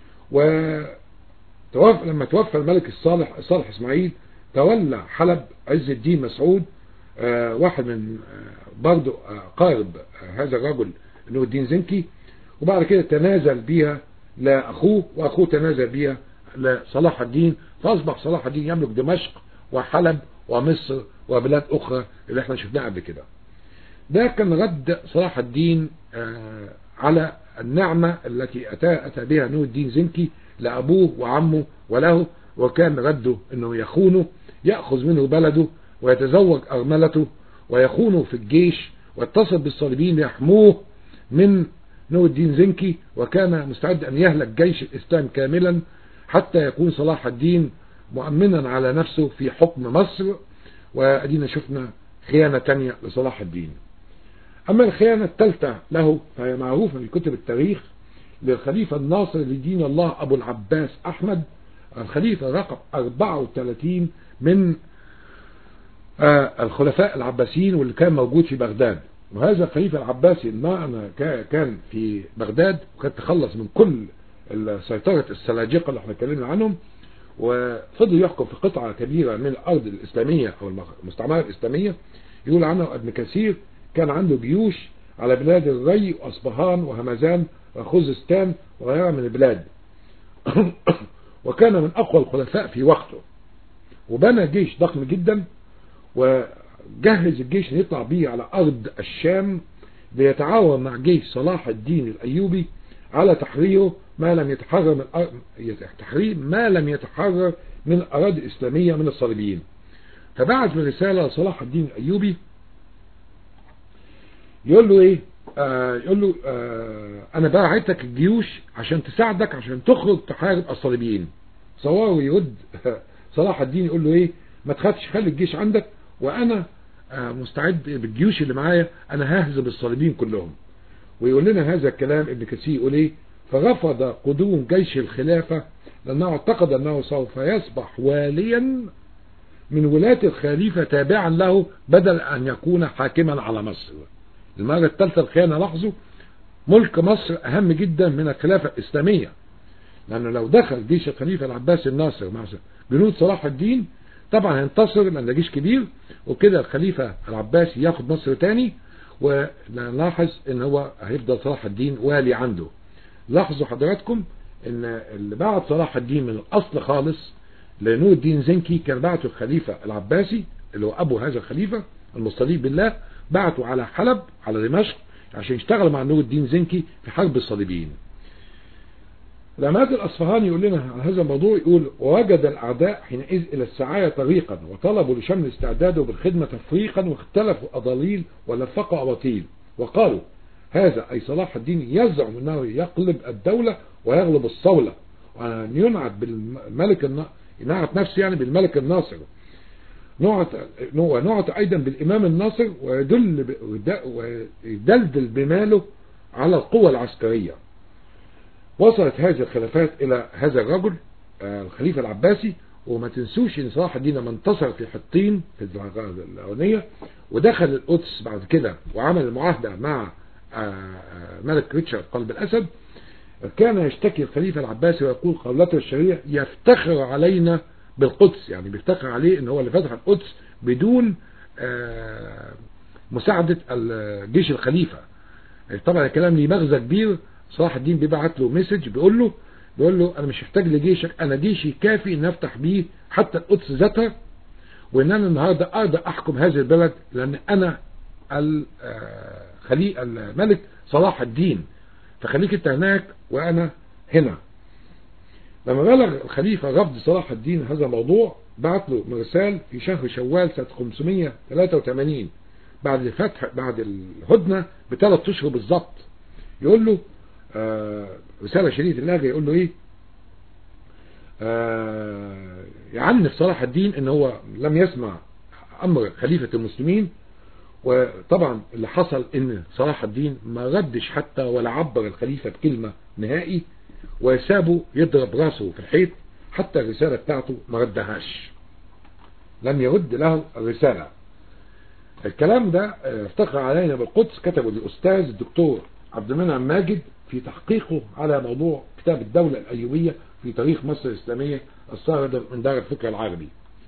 وتوفى. لما توفى الملك الصالح صالح إسماعيل تولى حلب عز الدين مسعود، واحد من برضه قارب هذا الرجل نور الدين زنكي، وبعد كده تنازل بيها لأخوه، وأخوه تنازل بيها لصلاح الدين، فأصبح صلاح الدين يملك دمشق وحلب ومصر وبلاد أخرى اللي احنا شفناها قبل كده. ده كان رد صلاح الدين على النعمة التي أتى, أتى بها نور الدين زنكي لأبوه وعمه وله، وكان رده أنه يخونه، يأخذ منه بلده ويتزوج أرملته ويخونه في الجيش، واتصل بالصليبيين ليحموه من نور الدين زنكي، وكان مستعد أن يهلك جيش الإسلام كاملا حتى يكون صلاح الدين مؤمنا على نفسه في حكم مصر. وأدينا شفنا خيانة تانية لصلاح الدين. أما الخيانة الثالثة له فهي معروفة في كتب التاريخ للخليفة الناصر لدين الله أبو العباس أحمد، الخليفة رقم أربعة وثلاثين من الخلفاء العباسيين واللي كان موجود في بغداد. وهذا الخليفة العباسي ما كان في بغداد وكان تخلص من كل سيطرة السلاجقة اللي احنا اتكلمنا عنهم، وفضل يحكم في قطعة كبيرة من الأرض الإسلامية أو المستعمرة الإسلامية. يقول عنه ابن كثير كان عنده جيوش على بلاد الري وأصبهان وهمزان وخوزستان وغيرها من البلاد وكان من أقوى الخلفاء في وقته، وبنى جيش ضخم جدا وجهز الجيش يطلع به على أرض الشام ليتعاون مع جيش صلاح الدين الأيوبي على تحريره ما لم يتحرر من تحرير ما لم يتحرر من الأراضي الإسلامية من الصليبيين. فبعث برسالة لصلاح الدين الأيوبي يقول له ايه آه يقول له آه انا باعتك الجيوش عشان تساعدك عشان تخرج تحارب الصليبيين. صواره يرد صلاح الدين يقول له ايه ما تخافش، خلي الجيش عندك وانا آه مستعد بالجيوش اللي معايا، انا ههزم الصليبيين كلهم. ويقول لنا هذا الكلام ابن كثير يقول ايه فرفض قدوم جيش الخلافة لانه اعتقد انه سوف يصبح واليا من ولاة الخليفة تابعا له بدل ان يكون حاكما على مصر. المرة الثالثة الخيانة، لاحظوا ملك مصر أهم جدا من الخلافة الإسلامية، لأنه لو دخل جيش الخليفة العباسي الناصر مع جنود صلاح الدين طبعا هينتصر لأن ده جيش كبير، وكده الخليفة العباسي ياخد مصر تاني، ونلاحظ ان هو هيفضل صلاح الدين والي عنده. لاحظوا حضراتكم ان اللي بعت صلاح الدين من الأصل خالص لنور الدين زنكي كان بعته الخليفة العباسي اللي هو أبو هذا الخليفة المستضيف بالله، بعتوا على حلب على دمشق عشان يشتغل مع نور الدين زنكي في حرب الصليبيين. العماد الأصفهاني يقول لنا على هذا الموضوع، يقول ووجد الأعداء حينئذ إلى السعاية طريقا وطلبوا لشمل استعداده بالخدمة تفريقا، واختلفوا أضاليل ولفقوا أباطيل، وقالوا هذا أي صلاح الدين يزعم أنه يقلب الدولة ويغلب الصولة، وأن ينعت بالملك النا... ينعت نفسه يعني بالملك الناصر، ونعت أيضا بالإمام الناصر، ويدل ويدلدل بماله على القوة العسكرية. وصلت هذه الخلافات إلى هذا الرجل الخليفة العباسي. وما تنسوش ان صلاح الدين لما انتصر في حطين في الأولانية ودخل القدس بعد كده وعمل المعاهدة مع ملك ريتشارد قلب الأسد، كان يشتكي الخليفة العباسي ويقول قولته الشريعة يفتخر علينا بالقدس، يعني بيفتخر عليه ان هو اللي فتح القدس بدون مساعدة الجيش الخليفة. طبعا الكلام ليه مغزى كبير. صلاح الدين بيبعت له مسج بيقول له بيقول له انا مش محتاج لجيشك، انا جيشي كافي ان افتح بيه حتى القدس ذاتها، وان انا النهارده اقدر احكم هذه البلد، لان انا الخليفه الملك صلاح الدين، فخليك انت هناك وانا هنا. لما بلغ الخليفه رفض صلاح الدين هذا الموضوع، بعت له مرسال في شهر شوال سنه خمسمائة وثلاثة وثمانين بعد الفتح، بعد الهدنه بثلاث اشهر بالظبط، يقول له آه رساله شديده اللهجه، يقول له ايه؟ آه يعنف صلاح الدين ان هو لم يسمع امر خليفه المسلمين. وطبعا اللي حصل ان صلاح الدين ما ردش حتى ولا عبر الخليفه بكلمه نهائي، وسابه يضرب راسه في الحيط، حتى الرساله بتاعته ما ردهاش، لم يرد له الرساله. الكلام ده افتخر علينا بالقدس كتبه الاستاذ الدكتور عبد المنعم ماجد في تحقيقه على موضوع كتاب الدولة الأيوبية في تاريخ مصر الإسلامية الصادر من دار الفكر العربي.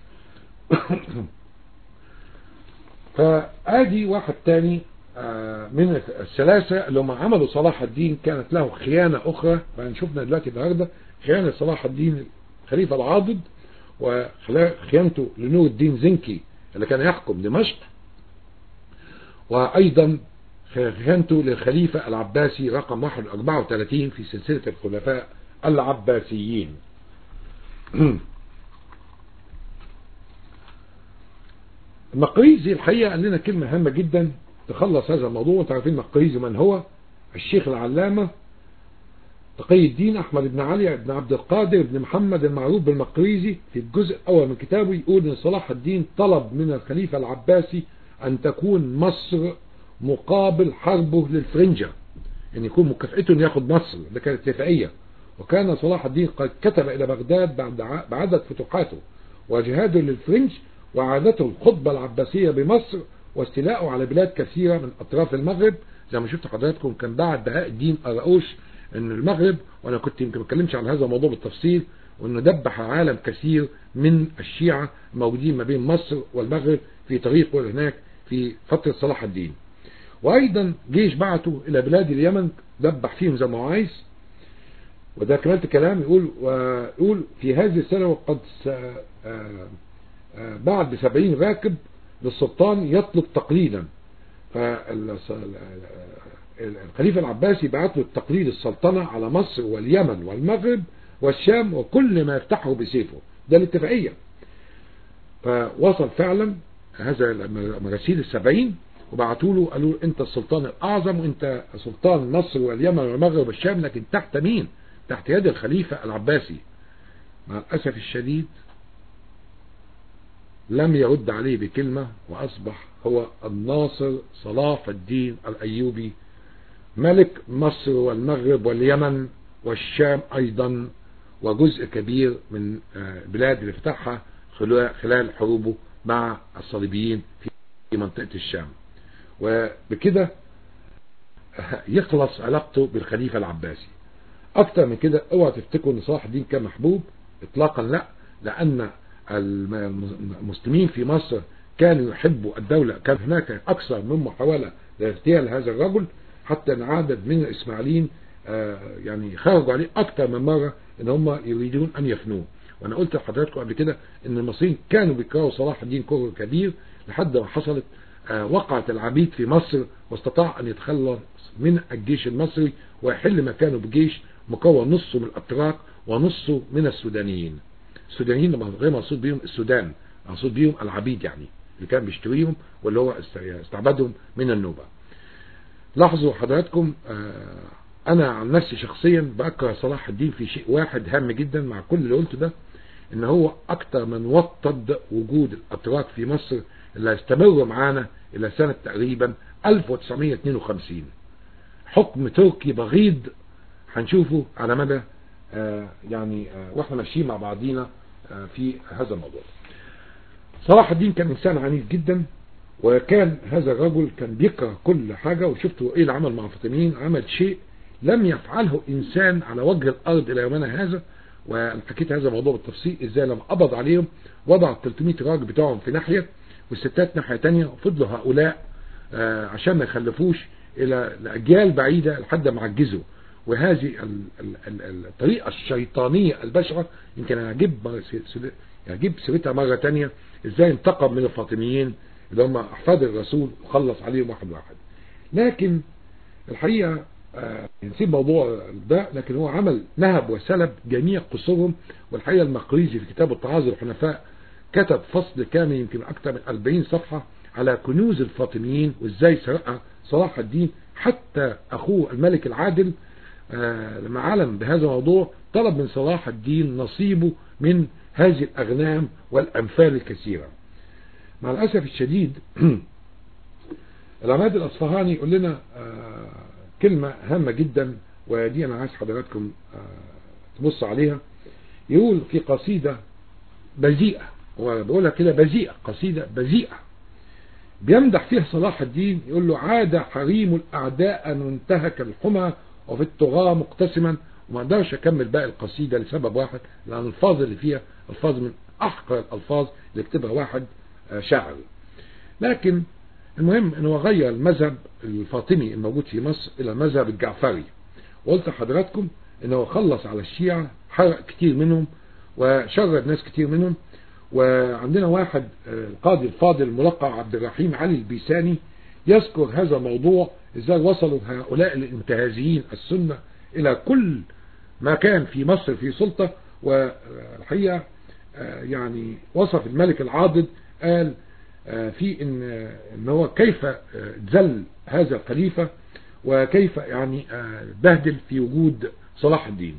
فآدي واحد تاني من الثلاثة اللي هم عملوا صلاح الدين كانت له خيانة أخرى، فنشوفنا دلوقتي النهارده خيانة صلاح الدين الخليفة العاضد، وخيانته لنور الدين زنكي اللي كان يحكم دمشق، وأيضا خيانته للخليفة العباسي رقم واحد وأربعة وثلاثين في سلسلة الخلفاء العباسيين. المقريزي الحقيقة قال لنا كلمة هامة جدا تخلص هذا الموضوع. تعرفين المقريزي من هو؟ الشيخ العلامة تقي الدين أحمد بن علي بن عبد القادر بن محمد المعروف بالمقريزي في الجزء الأول من كتابه يقول إن صلاح الدين طلب من الخليفة العباسي أن تكون مصر مقابل حربه للفرنجة، ان يكون مكافئته انه ياخد مصر، ده كانت اتفاقيه. وكان صلاح الدين قد كتب الى بغداد بعد بعدد فتوحاته وجهاده للفرنج وعادته الخطبه العباسيه بمصر واستيلاءه على بلاد كثيره من اطراف المغرب. زي ما شفت حضراتكم كان بعد بهاء الدين قراؤوش ان المغرب، وانا كنت يمكن ما اتكلمش عن هذا الموضوع بالتفصيل، وانه دبح عالم كثير من الشيعه موجودين ما بين مصر والمغرب في طريقه هناك في فتره صلاح الدين. وايضا جيش بعته الى بلاد اليمن دبح فيهم زي ما هو عايز. وده كمالة الكلام يقول ويقول في هذه السنه وقد بعد بسبعين راكب للسلطان يطلب تقليدا، فالخليفه العباسي بعت له تقليد السلطنه على مصر واليمن والمغرب والشام وكل ما يفتحه بسيفه، ده الاتفاقيه. فوصل فعلا هذا المراسيل السبعين وبعتوا له قالوا انت السلطان الاعظم وانت سلطان مصر واليمن والمغرب والشام، لكن تحت مين؟ تحت يد الخليفه العباسي. مع الاسف الشديد لم يرد عليه بكلمه، واصبح هو الناصر صلاح الدين الايوبي ملك مصر والمغرب واليمن والشام ايضا، وجزء كبير من البلاد اللي فتحها خلال حروبه مع الصليبيين في منطقه الشام. وبكده يخلص علاقته بالخليفة العباسي. اكتر من كده اوعى تفتكروا ان صلاح الدين كان محبوب اطلاقا، لا، لان المسلمين في مصر كانوا يحبوا الدولة، كان هناك اكثر من محاولة لاغتيال هذا الرجل، حتى ان عدد من الاسماعيليين يعني خرجوا عليه اكتر من مرة ان هم يريدون ان يفنوه. وانا قلت لحضراتكم قبل كده ان المصريين كانوا بيكرهوا صلاح الدين كره كبير لحد ما حصلت وقعت العبيد في مصر، واستطاع ان يتخلص من الجيش المصري ويحل مكانه بجيش مكون نصه من الاتراك ونصه من السودانيين. السودانيين غير مقصود بيهم السودان، مقصود بيهم العبيد يعني اللي كان بيشتريهم واللي هو استعبدهم من النوبة. لاحظوا حضراتكم انا عن نفسي شخصيا بأكره صلاح الدين في شيء واحد هام جدا مع كل اللي قلته ده، ان هو اكتر من وطد وجود الاتراك في مصر اللي هيستمر معانا الى سنة تقريبا ألف وتسعمائة واثنين وخمسين. حكم تركي بغيض هنشوفه على مدى آه يعني آه واحنا ماشيين مع بعضينا آه في هذا الموضوع. صلاح الدين كان انسان عنيف جدا، وكان هذا الرجل كان بيكره كل حاجة. وشفتوا ايه اللي عمل مع الفاطميين؟ عمل شيء لم يفعله انسان على وجه الارض الى يومنا هذا. وحكيت هذا الموضوع بالتفصيل ازاي لما قبض عليهم وضع ثلاثمائة راجل بتوعهم في ناحية والستات ناحية تانية، وفضلوا هؤلاء آه عشان ما يخلفوش الى اجيال بعيدة لحد ما عجزوا. وهذه الطريقة الشيطانية البشعة يمكن أجيب أجيب سيرتها مرة تانية، إزاي انتقم من الفاطميين اللي هم أحفاد الرسول وخلص عليهم واحد واحد. لكن الحقيقة آه نسيب موضوع ده، لكن هو عمل نهب وسلب جميع قصورهم. والحقيقة المقريزي في كتاب التعاظ الحنفاء كتب فصل كامل يمكن أكثر من أربعين صفحة على كنوز الفاطميين وإزاي سرقها صلاح الدين. حتى أخوه الملك العادل آه لما علم بهذا الموضوع طلب من صلاح الدين نصيبه من هذه الأغنام والأمثال الكثيرة. مع الأسف الشديد العماد الأصفهاني يقول لنا آه كلمة هامة جدا، ودي أنا عايز حضراتكم آه تبص عليها. يقول في قصيدة بذيئة، هو بقولها كده بذيئة، قصيدة بذيئة بيمدح فيها صلاح الدين. يقول له: عاد حريم الأعداء وانتهك الحمى وفي الطغاة مقتسما. وما اقدرش اكمل باقي القصيدة لسبب واحد، لأن الألفاظ اللي فيها ألفاظ من أحقر الألفاظ اللي يكتبها واحد شاعر. لكن المهم انه غير المذهب الفاطمي الموجود في مصر الى المذهب الجعفري. وقلت لحضراتكم انه خلص على الشيعة، حرق كتير منهم وشرد ناس كتير منهم. وعندنا واحد القاضي الفاضل الملقب عبد الرحيم علي البيساني يذكر هذا الموضوع، ازاي وصلوا هؤلاء الانتهازيين السنة الى كل ما كان في مصر في سلطة. والحقيقة يعني وصف الملك العاضد، قال في ان ان هو كيف ذل هذا الخليفة وكيف يعني بهدل في وجود صلاح الدين.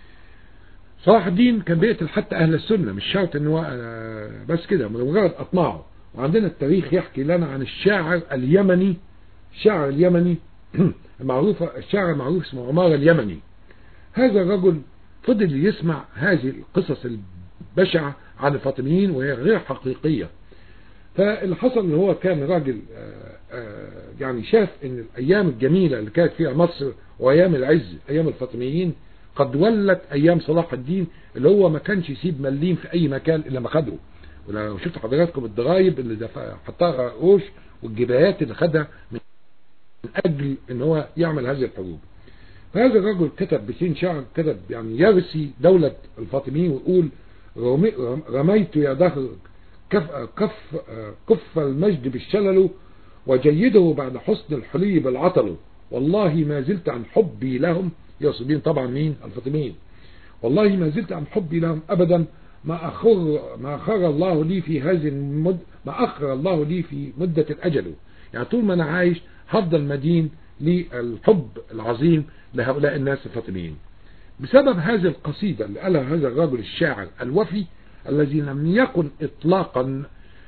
صلاح الدين كان بيقتل حتى اهل السنة، مش شرط ان هو بس كده مجرد اطماعه. وعندنا التاريخ يحكي لنا عن الشاعر اليمني، الشاعر اليمني المعروف، الشاعر المعروف اسمه عمار اليمني. هذا الرجل فضل يسمع هذه القصص البشعة عن الفاطميين وهي غير حقيقية. فاللي حصل ان هو كان راجل يعني شاف ان الايام الجميلة اللي كانت فيها مصر وايام العز ايام الفاطميين قد ولت ايام صلاح الدين، اللي هو ما كانش يسيب مليم في اي مكان الا ما خده. ولو شفت حضراتكم الضرايب اللي حطها قروش والجبايات اللي خدها من اجل ان هو يعمل هذه الحروب. فهذا الرجل كتب بسين شعر، كتب يعني يرثي دولة الفاطميين ويقول: رميت يا دهر كف, كف, كف المجد بالشلل وجيده بعد حسن الحلي بالعطل، والله ما زلت عن حبي لهم. يقصدين طبعا مين؟ الفاطميين. والله ما زلت عن حبي لهم أبدا ما أخر ما أخر الله لي في هذه المد ما أخر الله لي في مدة الأجل. يعني طول ما أنا عايش هفضل مدين للحب العظيم لهؤلاء الناس الفاطميين. بسبب هذه القصيدة اللي قالها هذا الرجل الشاعر الوفي الذي لم يكن إطلاقا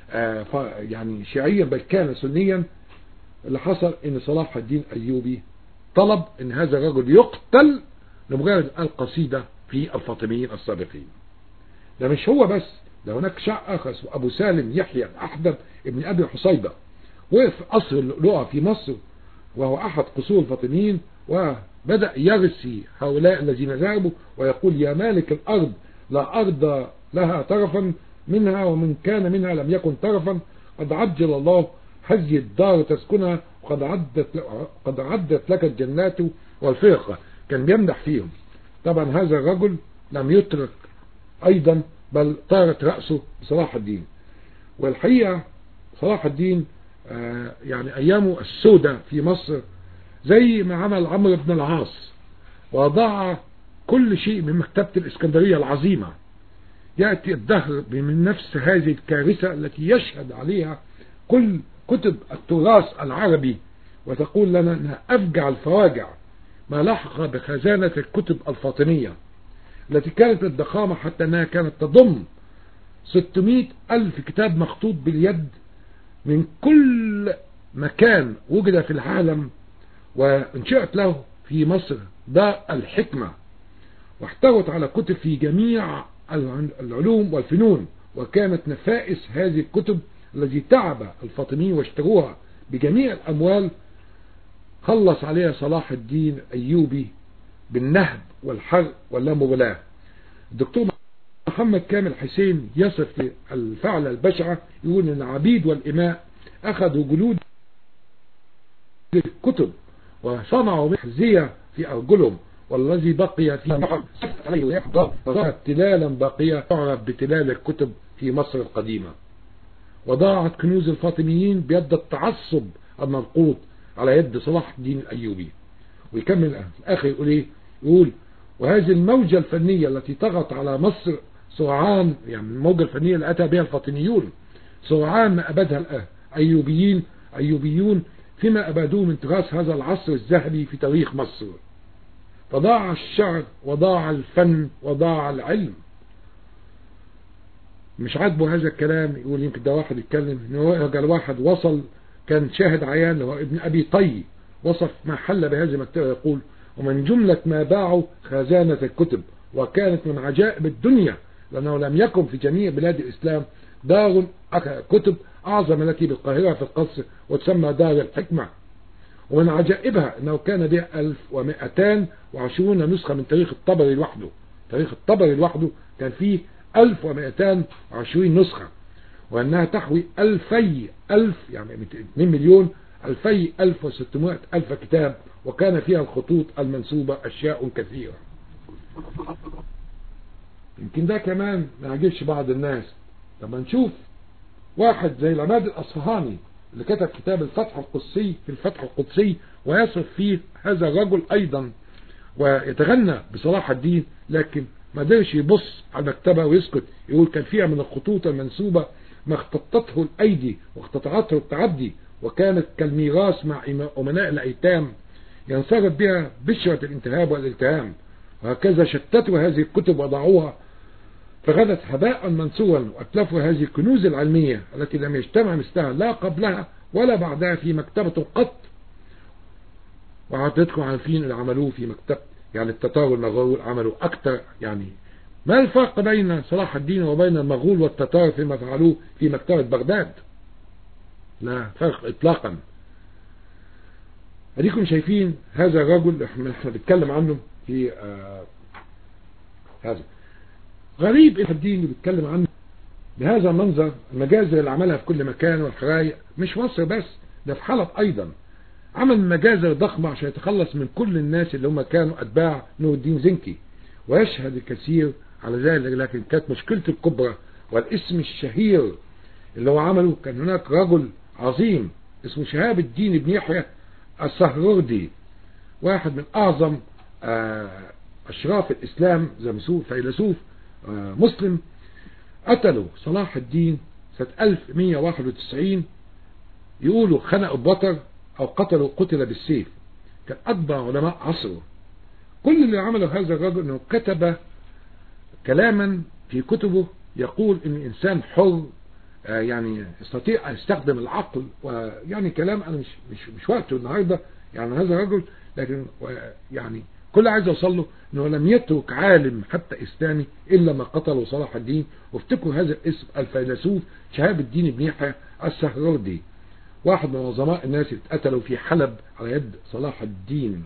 يعني شيعيا بل كان سنيا، اللي حصل ان صلاح الدين ايوبي طلب ان هذا الرجل يقتل لمجرد القصيدة في الفاطميين السابقين. ده مش هو بس، ده هناك شاعر اخر اسمه ابو سالم يحيى الاحدب ابن ابي حصيبة، وقف قصر اللؤلؤة في مصر وهو احد قصور الفاطميين، وبدأ يرثي هؤلاء الذين ذهبوا ويقول: يا مالك الارض لا ارض لها طرفا منها، ومن كان منها لم يكن طرفا، قد عجل الله هذه الدار تسكنها، وقد عدت قد عدت لك الجنات والفرقة. كان بيمدح فيهم. طبعا هذا الرجل لم يترك ايضا بل طارت رأسه بصلاح الدين. والحقيقة صلاح الدين آه يعني ايامه السوداء في مصر زي ما عمل عمرو بن العاص وضع كل شيء من مكتبة الاسكندرية العظيمة. يأتي الدهر من نفس هذه الكارثة التي يشهد عليها كل كتب التراث العربي، وتقول لنا أنها أفجع الفواجع ما لحق بخزانة الكتب الفاطمية التي كانت الضخامة حتى أنها كانت تضم ستمائة ألف كتاب مخطوط باليد من كل مكان وجد في العالم، وانشأت له في مصر دار الحكمة، واحتوت على كتب في جميع العلوم والفنون. وكانت نفائس هذه الكتب التي تعب الفاطميين واشتروها بجميع الأموال خلص عليها صلاح الدين أيوبي بالنهب والحرق واللامبالاة. الدكتور محمد كامل حسين يصف الفعل البشعة، يقول ان العبيد والإماء أخذوا جلود الكتب وصنعوا محزية في أرجلهم والذي بقي فيه عليه فصارت تلالا باقية تعرف بتلال الكتب في مصر القديمة. وضاعت كنوز الفاطميين بيد التعصب المنقوط على يد صلاح الدين الأيوبي. ويكمل الآخر يقول إيه؟ يقول وهذه الموجة الفنية التي طغت على مصر سرعان، يعني الموجة الفنية اللي أتى بها الفاطميون سرعان ما أبدها الأيوبيين أيوبيون فيما أبادوه من تراث هذا العصر الذهبي في تاريخ مصر. فضاع الشعر وضاع الفن وضاع العلم. مش عاجبه هذا الكلام، يقول يمكن ده واحد يتكلم ان هو قال واحد وصل كان شاهد عيان هو ابن ابي طي وصف ما حل بهذه المكتبه، يقول ومن جملة ما باعوا خزانة الكتب، وكانت من عجائب الدنيا لأنه لم يكن في جميع بلاد الإسلام دار كتب أعظم التي بالقاهرة في القصر وتسمى دار الحكمة. ومن عجائبها أنه كان بها ألف ومئتان وعشرون نسخة من تاريخ الطبري لوحده. تاريخ الطبري لوحده كان فيه ألف ومئتان وعشرين نسخة، وأنها تحوي ألفي ألف يعني اثنين مليون ألفي ألف وستمائة ألف كتاب، وكان فيها الخطوط المنسوبة أشياء كثيرة. يمكن ده كمان ما يعجبش بعض الناس. لما نشوف واحد زي العماد الأصفهاني اللي كتب كتاب الفتح القدسي في الفتح القدسي ويصف فيه هذا الرجل أيضا ويتغنى بصلاح الدين، لكن ما قدرش يبص على المكتبة ويسكت، يقول كان فيها من الخطوط المنسوبة ما اختطته الأيدي واختطعته التعدي، وكانت كالميراث مع أمناء الأيتام ينصرف بها بشرة الانتهاب والالتهام. وهكذا شتتوا هذه الكتب وضعوها فغدت هباء منثورا، واتلفوا هذه الكنوز العلمية التي لم يجتمع مثلها لا قبلها ولا بعدها في مكتبة قط. وعطيتكم عارفين اللي عملوه في مكتبة، يعني التتار والمغول عملوا أكثر. يعني ما الفرق بين صلاح الدين وبين المغول والتتار فيما فعلوه في مكتبة بغداد؟ لا فرق إطلاقا. أديكم شايفين هذا الرجل احنا بنتكلم عنه في آه هذا غريب الدين اللي بيتكلم عنه بهذا المنظر. المجازر اللي عملها في كل مكان والحرايق، مش مصر بس، ده في حلب أيضا عمل مجازر ضخمة عشان يتخلص من كل الناس اللي هم كانوا أتباع نور الدين زنكي، ويشهد الكثير على ذلك. لكن كانت مشكلته الكبرى والاسم الشهير اللي هو عمله، كان هناك رجل عظيم اسمه شهاب الدين بن يحيى السهروردي، واحد من أعظم أشراف الإسلام زي ما فيلسوف مسلم. قتلوا صلاح الدين سنة ألف ومئة وواحد وتسعين، يقولوا خنقوا بوتر أو قتلوا قتل بالسيف. كان أكبر علماء عصره. كل اللي عمله هذا الرجل أنه كتب كلاما في كتبه يقول أن الإنسان حر، يعني يستطيع أن يستخدم العقل، ويعني كلام أنا مش مش مش وقته النهارده يعني هذا الرجل. لكن يعني كل عايز أوصل له أنه لم يترك عالم حتى إسلامي إلا ما قتله صلاح الدين. وافتكروا هذا الاسم، الفيلسوف شهاب الدين بن يحيى السهروردي، واحد من عظماء الناس اللي اتقتلوا في حلب على يد صلاح الدين.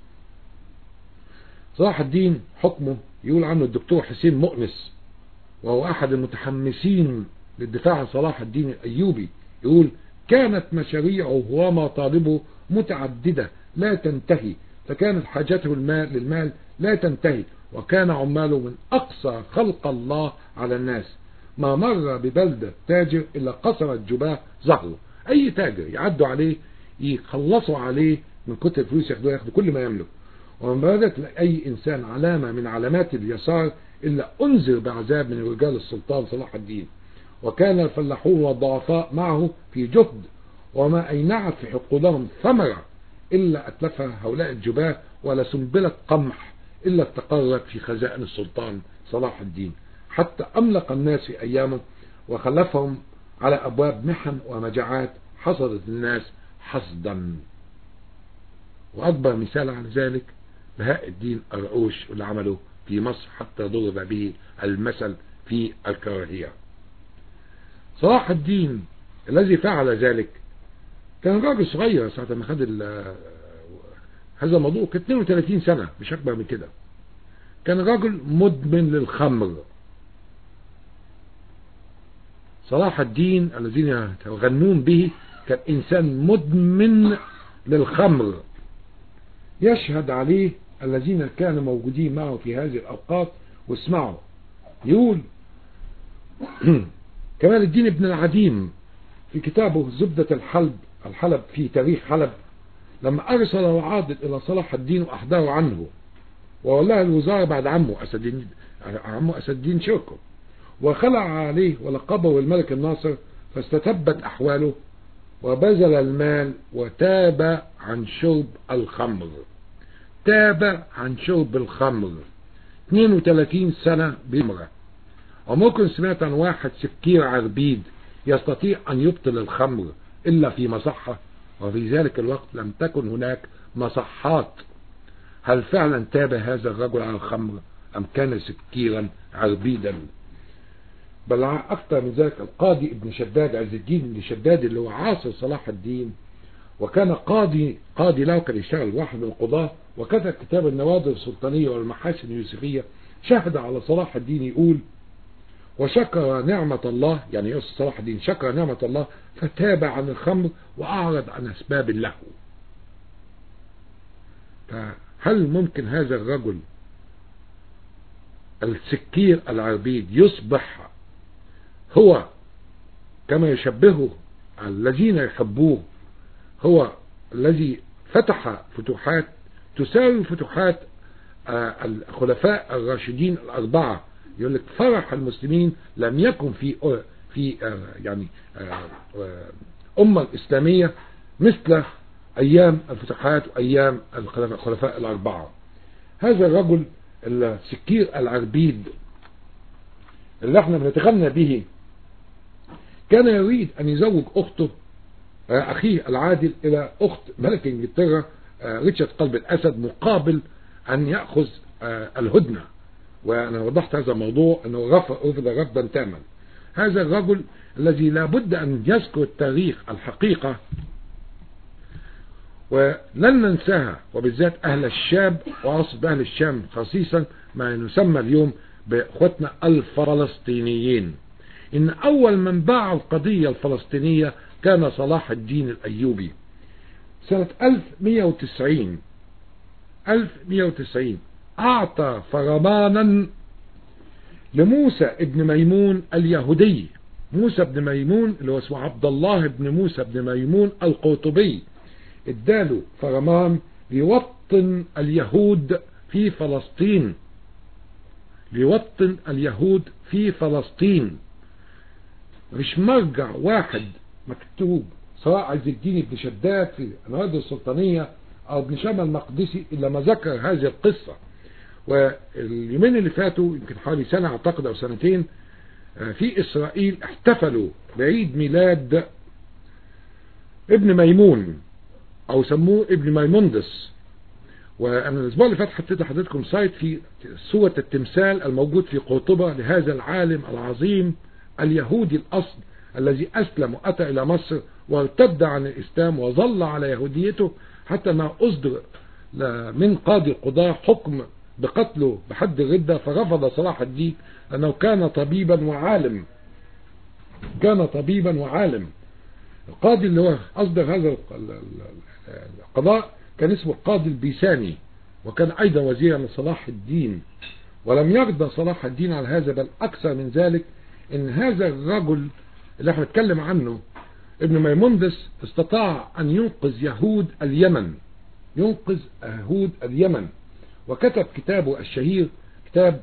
صلاح الدين حكمه يقول عنه الدكتور حسين مؤنس، وهو أحد المتحمسين للدفاع عن صلاح الدين الأيوبي، يقول كانت مشاريعه ومطالبه متعددة لا تنتهي، فكانت حاجته المال للمال لا تنتهي، وكان عماله من أقصى خلق الله على الناس. ما مر ببلدة تاجر إلا قصرت جباه ظهره. أي تاجر يعدوا عليه يخلصوا عليه من كتر الفلوس، ياخدوا ياخدوا كل ما يملك. ومن بدت لأي إنسان علامة من علامات اليسار إلا أنذر بعذاب من رجال السلطان صلاح الدين. وكان الفلاحون والضعفاء معه في جهد، وما أينعت في حقولهم ثمرة إلا أتلفها هؤلاء الجباه، ولا سنبلة قمح إلا استقرت في خزائن السلطان صلاح الدين، حتى أملق الناس في أيامه وخلفهم على أبواب محن ومجاعات حصدت الناس حصدا. وأكبر مثال عن ذلك بهاء الدين الرؤوش اللي عمله في مصر حتى ضرب به المثل في الكراهية. صلاح الدين الذي فعل ذلك كان راجل صغير ساعة ما خد هذا الموضوع، كان اثنين وثلاثين سنة مش أكبر من كده. كان راجل مدمن للخمر. صلاح الدين الذين يتغنون به كان إنسان مدمن للخمر. يشهد عليه الذين كانوا موجودين معه في هذه الأوقات واسمعوا. يقول كمال الدين ابن العديم في كتابه زبدة الحلب الحلب في تاريخ حلب، لما أرسل وعادل إلى صلاح الدين وأحضره عنه وولاه الوزارة بعد عمه أسد الدين عمه أسد الدين شركه، وخلع عليه ولقبه الملك الناصر، فاستتبت أحواله وبذل المال وتاب عن شرب الخمر. تاب عن شرب الخمر اثنين وثلاثين سنة بمرة. وممكن سمعت عن واحد سكير عربيد يستطيع أن يبطل الخمر إلا في مصحة، وفي ذلك الوقت لم تكن هناك مصحات. هل فعلا تاب هذا الرجل عن الخمر أم كان سكيرا عربيدا؟ بل أكثر من ذلك، القاضي ابن شداد عز الدين ابن شداد اللي هو عاصر صلاح الدين وكان قاضي قاضي له، كان يشتغل واحد من القضاة، وكتب كتاب النوادر السلطانية والمحاسن اليوسفية، شهد على صلاح الدين يقول: وشكر نعمة الله، يعني يوسف صلاح الدين شكر نعمة الله فتاب عن الخمر وأعرض عن أسباب له. فهل ممكن هذا الرجل السكير العربيد يصبح هو كما يشبهه الذين يحبوه هو الذي فتح فتوحات تساوي فتوحات الخلفاء الراشدين الأربعة؟ يقول لك فرح المسلمين لم يكن في في يعني أمة الإسلامية مثل أيام الفتوحات وأيام الخلفاء الأربعة. هذا الرجل السكير العربيد اللي احنا بنتغنى به كان يريد أن يزوج أخته أخيه العادل إلى أخت ملك إنجلترا ريتشارد قلب الأسد مقابل أن يأخذ الهدنة. وأنا وضحت هذا الموضوع أنه رفض رفضا تاما. هذا الرجل الذي لابد أن يذكر التاريخ الحقيقة ولن ننساها، وبالذات أهل الشام، وأقصد أهل الشام خصيصا ما يسمى اليوم بإخوتنا الفلسطينيين، إن أول من باع القضية الفلسطينية كان صلاح الدين الأيوبي سنة ألف ومئة وتسعين ألف ومئة وتسعين أعطى فرمانا لموسى ابن ميمون اليهودي. موسى ابن ميمون اللي هو اسمه عبد الله ابن موسى ابن ميمون القرطبي، اداله فرمان ليوطن اليهود في فلسطين، ليوطن اليهود في فلسطين. مش مرجع واحد مكتوب سواء عز الدين ابن شداد في النوادر السلطانية أو ابن شامة المقدسي إلا ما ذكر هذه القصة. واليومين اللي فاتوا يمكن حوالي سنة أعتقد أو سنتين في إسرائيل احتفلوا بعيد ميلاد ابن ميمون أو سموه ابن ميموندس. وأنا الأسبوع اللي فات حطيت لحضرتكم سايت في صورة التمثال الموجود في قرطبة لهذا العالم العظيم اليهودي الأصل الذي أسلم وأتى إلى مصر وارتد عن الإسلام وظل على يهوديته حتى ما أصدر من قاضي القضاة حكم بقتله بحد الردة، فرفض صلاح الدين أنه كان طبيبا وعالم، كان طبيبا وعالم. القاضي اللي هو أصدر هذا القضاء كان اسمه القاضي البيساني، وكان أيضا وزيرا لصلاح الدين. ولم يرضى صلاح الدين على هذا، بل أكثر من ذلك، إن هذا الرجل اللي احنا نتكلم عنه ابن ميموندس استطاع أن ينقذ يهود اليمن، ينقذ يهود اليمن، وكتب كتابه الشهير كتاب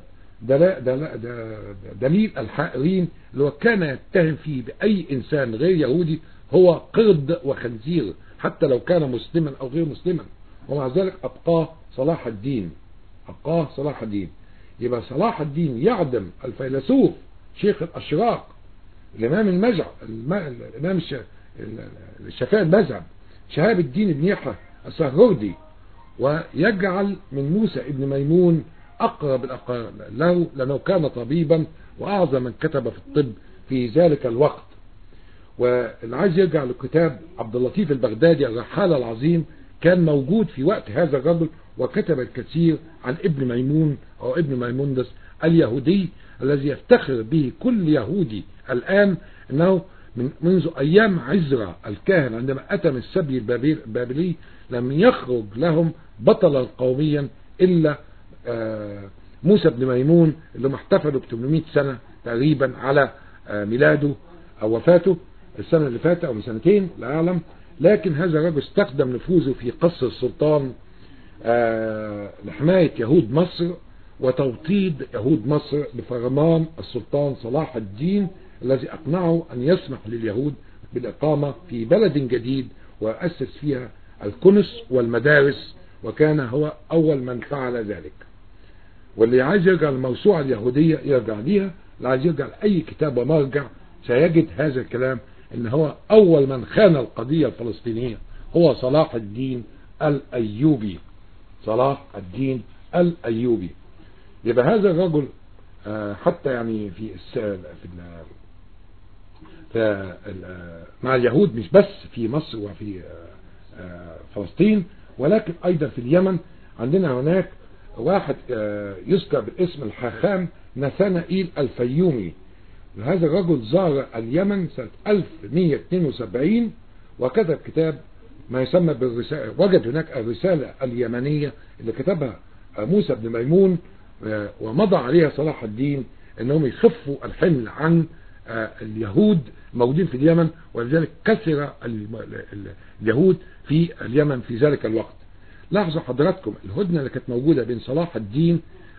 دليل الحائرين، اللي هو كان يتهم فيه بأي إنسان غير يهودي هو قرد وخنزير حتى لو كان مسلما أو غير مسلما، ومع ذلك أبقاه صلاح الدين، أبقاه صلاح الدين. يبقى صلاح الدين يعدم الفيلسوف شيخ الأشراق الإمام المذهب الإمام الشافعي المذهب شهاب الدين بن يحيى السهروردي، ويجعل من موسى ابن ميمون أقرب الأقرب له لأنه كان طبيبا وأعظم من كتب في الطب في ذلك الوقت. واللي عايز يرجع لكتاب عبد اللطيف البغدادي الرحالة العظيم كان موجود في وقت هذا الرجل وكتب الكثير عن ابن ميمون أو ابن ميموندس اليهودي الذي يفتخر به كل يهودي الآن أنه من منذ أيام عزرا الكاهن عندما أتى من السبي البابلي لم يخرج لهم بطلا قوميا إلا موسى بن ميمون اللي هم احتفلوا ب ثمانمائة سنة تقريبا على ميلاده أو وفاته السنة اللي فاتت أو من سنتين لا أعلم. لكن هذا الرجل استخدم نفوذه في قصر السلطان لحماية يهود مصر وتوطيد يهود مصر بفرمان السلطان صلاح الدين الذي أقنعه أن يسمح لليهود بالإقامة في بلد جديد وأسس فيها الكنس والمدارس، وكان هو أول من فعل ذلك. واللي عايز يرجع الموسوعة اليهودية يرجع ليها، اللي عايز يرجع لأي كتاب ومرجع سيجد هذا الكلام، إن هو أول من خان القضية الفلسطينية هو صلاح الدين الأيوبي. صلاح الدين الأيوبي. يبقى هذا الرجل حتى يعني في في مع اليهود مش بس في مصر وفي فلسطين ولكن أيضا في اليمن. عندنا هناك واحد يذكر باسم الحاخام نثانائيل الفيومي. هذا الرجل زار اليمن سنة ألف ومئة واثنين وسبعين وكتب كتاب ما يسمى بالرسالة. وجد هناك الرسالة اليمنية اللي كتبها موسى بن ميمون ومضى عليها صلاح الدين انهم يخفوا الحمل عن اليهود موجودين في اليمن، ولذلك كثر اليهود في اليمن في ذلك الوقت. لاحظوا حضراتكم الهدنة اللي كانت موجودة بين صلاح الدين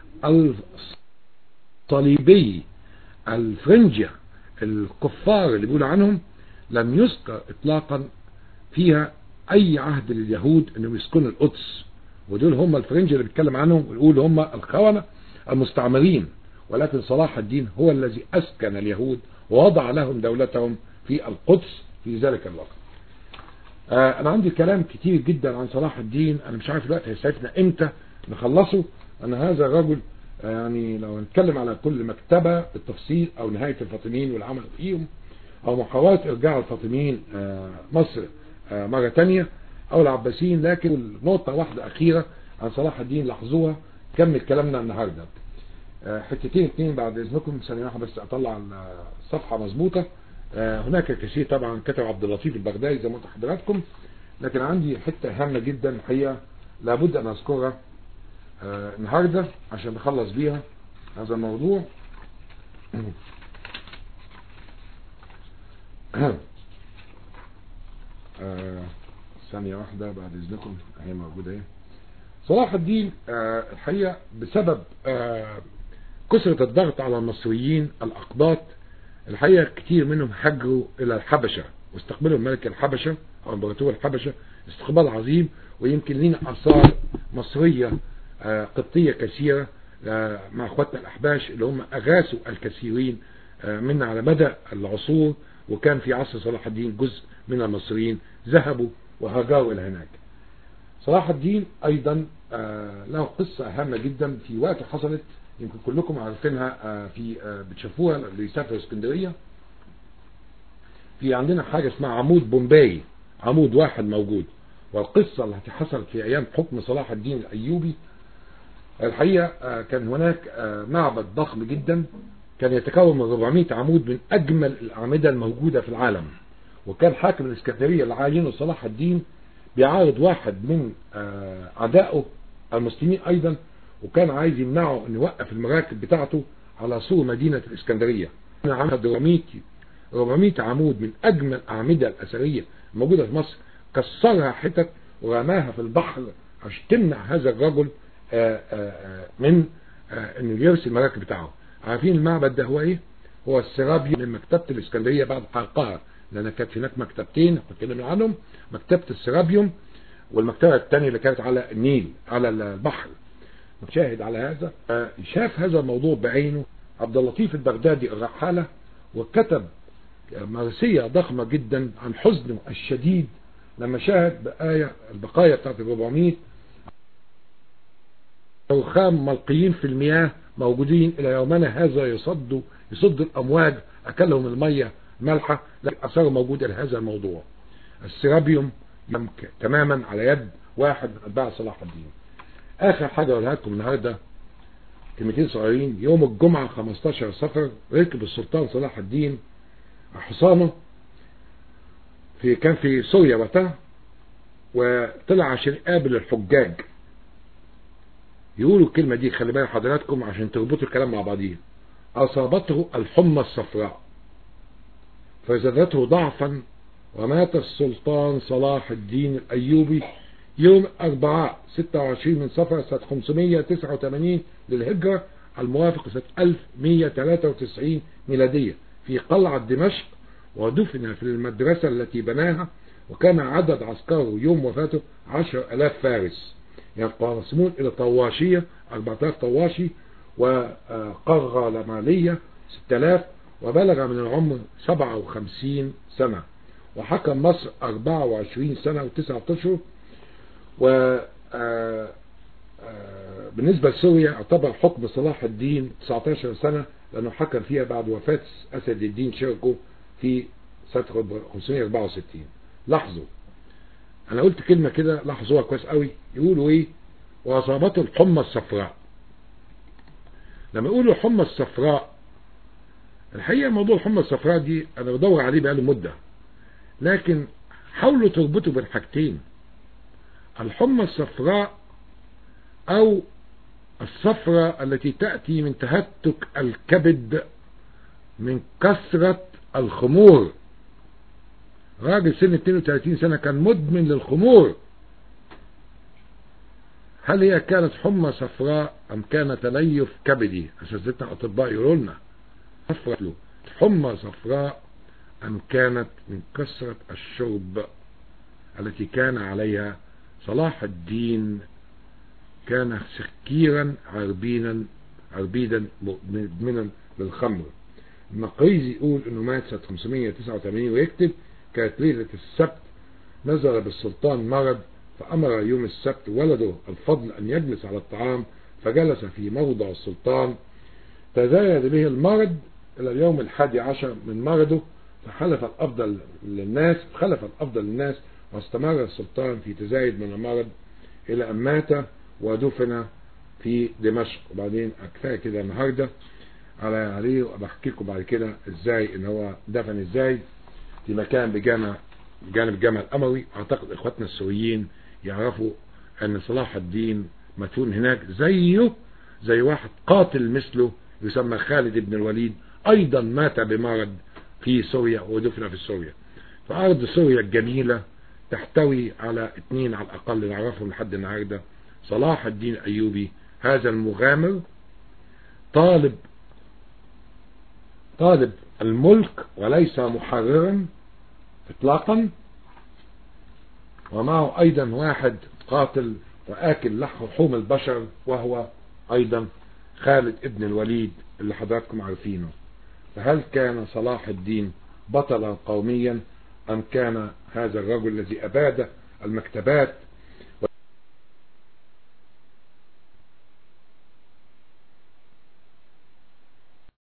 الصليبي الفرنجة الكفار اللي بيقولوا عنهم، لم يذكر اطلاقا فيها اي عهد لليهود انهم يسكنوا القدس، ودول هم الفرنجة اللي بيتكلم عنهم ويقول هم الخونة المستعمرين. ولكن صلاح الدين هو الذي اسكن اليهود ووضع لهم دولتهم في القدس في ذلك الوقت. آه انا عندي كلام كتير جدا عن صلاح الدين، انا مش عارف الوقت هيسعفنا امتى نخلصه. انا هذا الرجل يعني لو نتكلم على كل مكتبة بالتفصيل او نهاية الفاطميين والعمل فيهم او محاولة ارجاع الفاطميين آه مصر آه مرة تانية او العباسيين، لكن نقطة واحدة اخيرة عن صلاح الدين لاحظوها كمل كلامنا النهاردة. آه حتتين اتنين بعد اذنكم ثانية واحدة بس اطلع الصفحة مظبوطة. آه هناك كثير طبعا كتب عبد اللطيف البغدادي زي ما قلت لحضراتكم، لكن عندي حتة هامة جدا الحقيقة لابد ان اذكرها آه النهاردة عشان نخلص بيها هذا الموضوع. آه ثانية واحدة بعد اذنكم هي موجودة ايه. صلاح الدين آه الحقيقة بسبب آه كثرة الضغط على المصريين الأقباط، الحقيقة كتير منهم هجروا إلى الحبشة واستقبلوا ملك الحبشة أو امبراطور الحبشة استقبال عظيم. ويمكن لنا آثار مصرية آه قبطية كثيرة آه مع اخواتنا الأحباش اللي هم أغاثوا الكثيرين آه منا على مدى العصور. وكان في عصر صلاح الدين جزء من المصريين ذهبوا وهاجروا إلى هناك. صلاح الدين أيضا آه له قصة هامة جدا في وقت حصلت يمكن كلكم عارفينها آه في آه بتشوفوها اللي يسافر اسكندرية. في عندنا حاجة اسمها عمود بومباي، عمود واحد موجود. والقصة اللي حصلت في أيام حكم صلاح الدين الأيوبي الحقيقة آه كان هناك آه معبد ضخم جدا كان يتكون من أربعمائة عمود من أجمل الأعمدة الموجودة في العالم. وكان حاكم الإسكندرية اللي عاينه صلاح الدين بيعارض واحد من آه أعدائه المسلمين أيضا، وكان عايز يمنعه أن يوقف المراكب بتاعته على سور مدينة الإسكندرية. عمل أربعمائة عمود من أجمل الأعمدة الأثرية الموجودة في مصر، كسرها حتت ورماها في البحر عشان تمنع هذا الرجل آآ آآ من أنه يرسل المراكب بتاعه. عارفين المعبد ده هو إيه؟ هو السرابيوم من مكتبة الإسكندرية بعد حرقها، لأن كانت هناك مكتبتين اتكلمنا عنهم، مكتبة السرابيوم والمكتبة الثانية اللي كانت على النيل على البحر. شاهد على هذا شاف هذا الموضوع بعينه عبد اللطيف البغدادي الرحالة، وكتب مرسية ضخمة جدا عن حزنه الشديد لما شاهد بقايا البقايا بتاعت أربعمائة رخام ملقيين في المياه موجودين إلى يومنا هذا يصدوا يصدوا الأمواج أكلهم المية مالحة، لكن أثره موجود إلى هذا الموضوع. السرابيوم تماما على يد واحد من أتباع صلاح الدين. آخر حاجة أقولها لكم النهاردة كلمتين صغيرين. يوم الجمعة خمستاشر صفر ركب السلطان صلاح الدين حصانه في كان في سوريا وقتها، وطلع عشان يقابل الحجاج. يقولوا الكلمة دي، خلي بالك حضراتكم عشان تربطوا الكلام مع بعضيه. أصابته الحمى الصفراء فزادته ضعفا، ومات السلطان صلاح الدين الأيوبي يوم أربعاء ستة وعشرين من صفر سنة خمسمائة وتسعة وثمانين للهجرة الموافق سنة ألف ومائة وثلاثة وتسعين ميلادية في قلعة دمشق، ودفن في المدرسة التي بناها، وكان عدد عسكره يوم وفاته عشر ألاف فارس ينقسمون إلى طواشية أربعة آلاف طواشي، وقرة لمالية ستة آلاف، وبلغ من العمر سبعة وخمسين سنة، وحكم مصر أربعة وعشرين سنة وتسعة أشهر. و بالنسبة لسوريا اعتبر حكم صلاح الدين تسعة عشر سنة، لأنه حكم فيها بعد وفاة أسد الدين شيركو في سنة خمسمائة وأربعة وستين. لاحظوا أنا قلت كلمة كده، لاحظوها كويس قوي. يقولوا إيه؟ وأصابته الحمى الصفراء. لما يقولوا الحمى الصفراء، الحقيقة موضوع الحمى الصفراء دي أنا بدور عليه بقاله مدة، لكن حاولوا تربطوا بين حاجتين: الحمى الصفراء أو الصفرة التي تأتي من تهتك الكبد من كثرة الخمور. راجل سن اثنين وثلاثين سنة كان مدمن للخمور. هل هي كانت حمى صفراء أم كان تليف كبدي؟ أساتذتنا أطباء يقولوا لنا صفرة حمى صفراء أم كانت من كثرة الشرب التي كان عليها صلاح الدين. كان سكيرا عربينا عربيدا مدمنا للخمر. المقريزي يقول انه مات سنة خمسمائة وتسعة وثمانين، ويكتب: كانت ليلة السبت نزل بالسلطان مرض، فأمر يوم السبت ولده الفضل أن يجلس على الطعام، فجلس في موضع السلطان، تزايد به المرض إلى اليوم الحادي عشر من مرضه، فحلف الأفضل للناس خلف الأفضل للناس، واستمر السلطان في تزايد من المرض إلى أن مات ودفن في دمشق. وبعدين أكفاء كده النهاردة على عليه، وبحكي لكم بعد كده ازاي ان هو دفن ازاي في مكان بجامع جانب الجامع الأموي. اعتقد اخواتنا السوريين يعرفوا ان صلاح الدين مدفون هناك، زيه زي واحد قاتل مثله يسمى خالد بن الوليد، ايضا مات بمرض في سوريا ودفن في سوريا. فارض سوريا الجميلة تحتوي على اثنين على الاقل نعرفهم لحد النهارده: صلاح الدين الايوبي، هذا المغامر طالب طالب الملك وليس محررا اطلاقا، ومعه ايضا واحد قاتل واكل لحوم البشر، وهو ايضا خالد ابن الوليد اللي حضراتكم عارفينه. فهل كان صلاح الدين بطلا قوميا، ام كان هذا الرجل الذي اباد المكتبات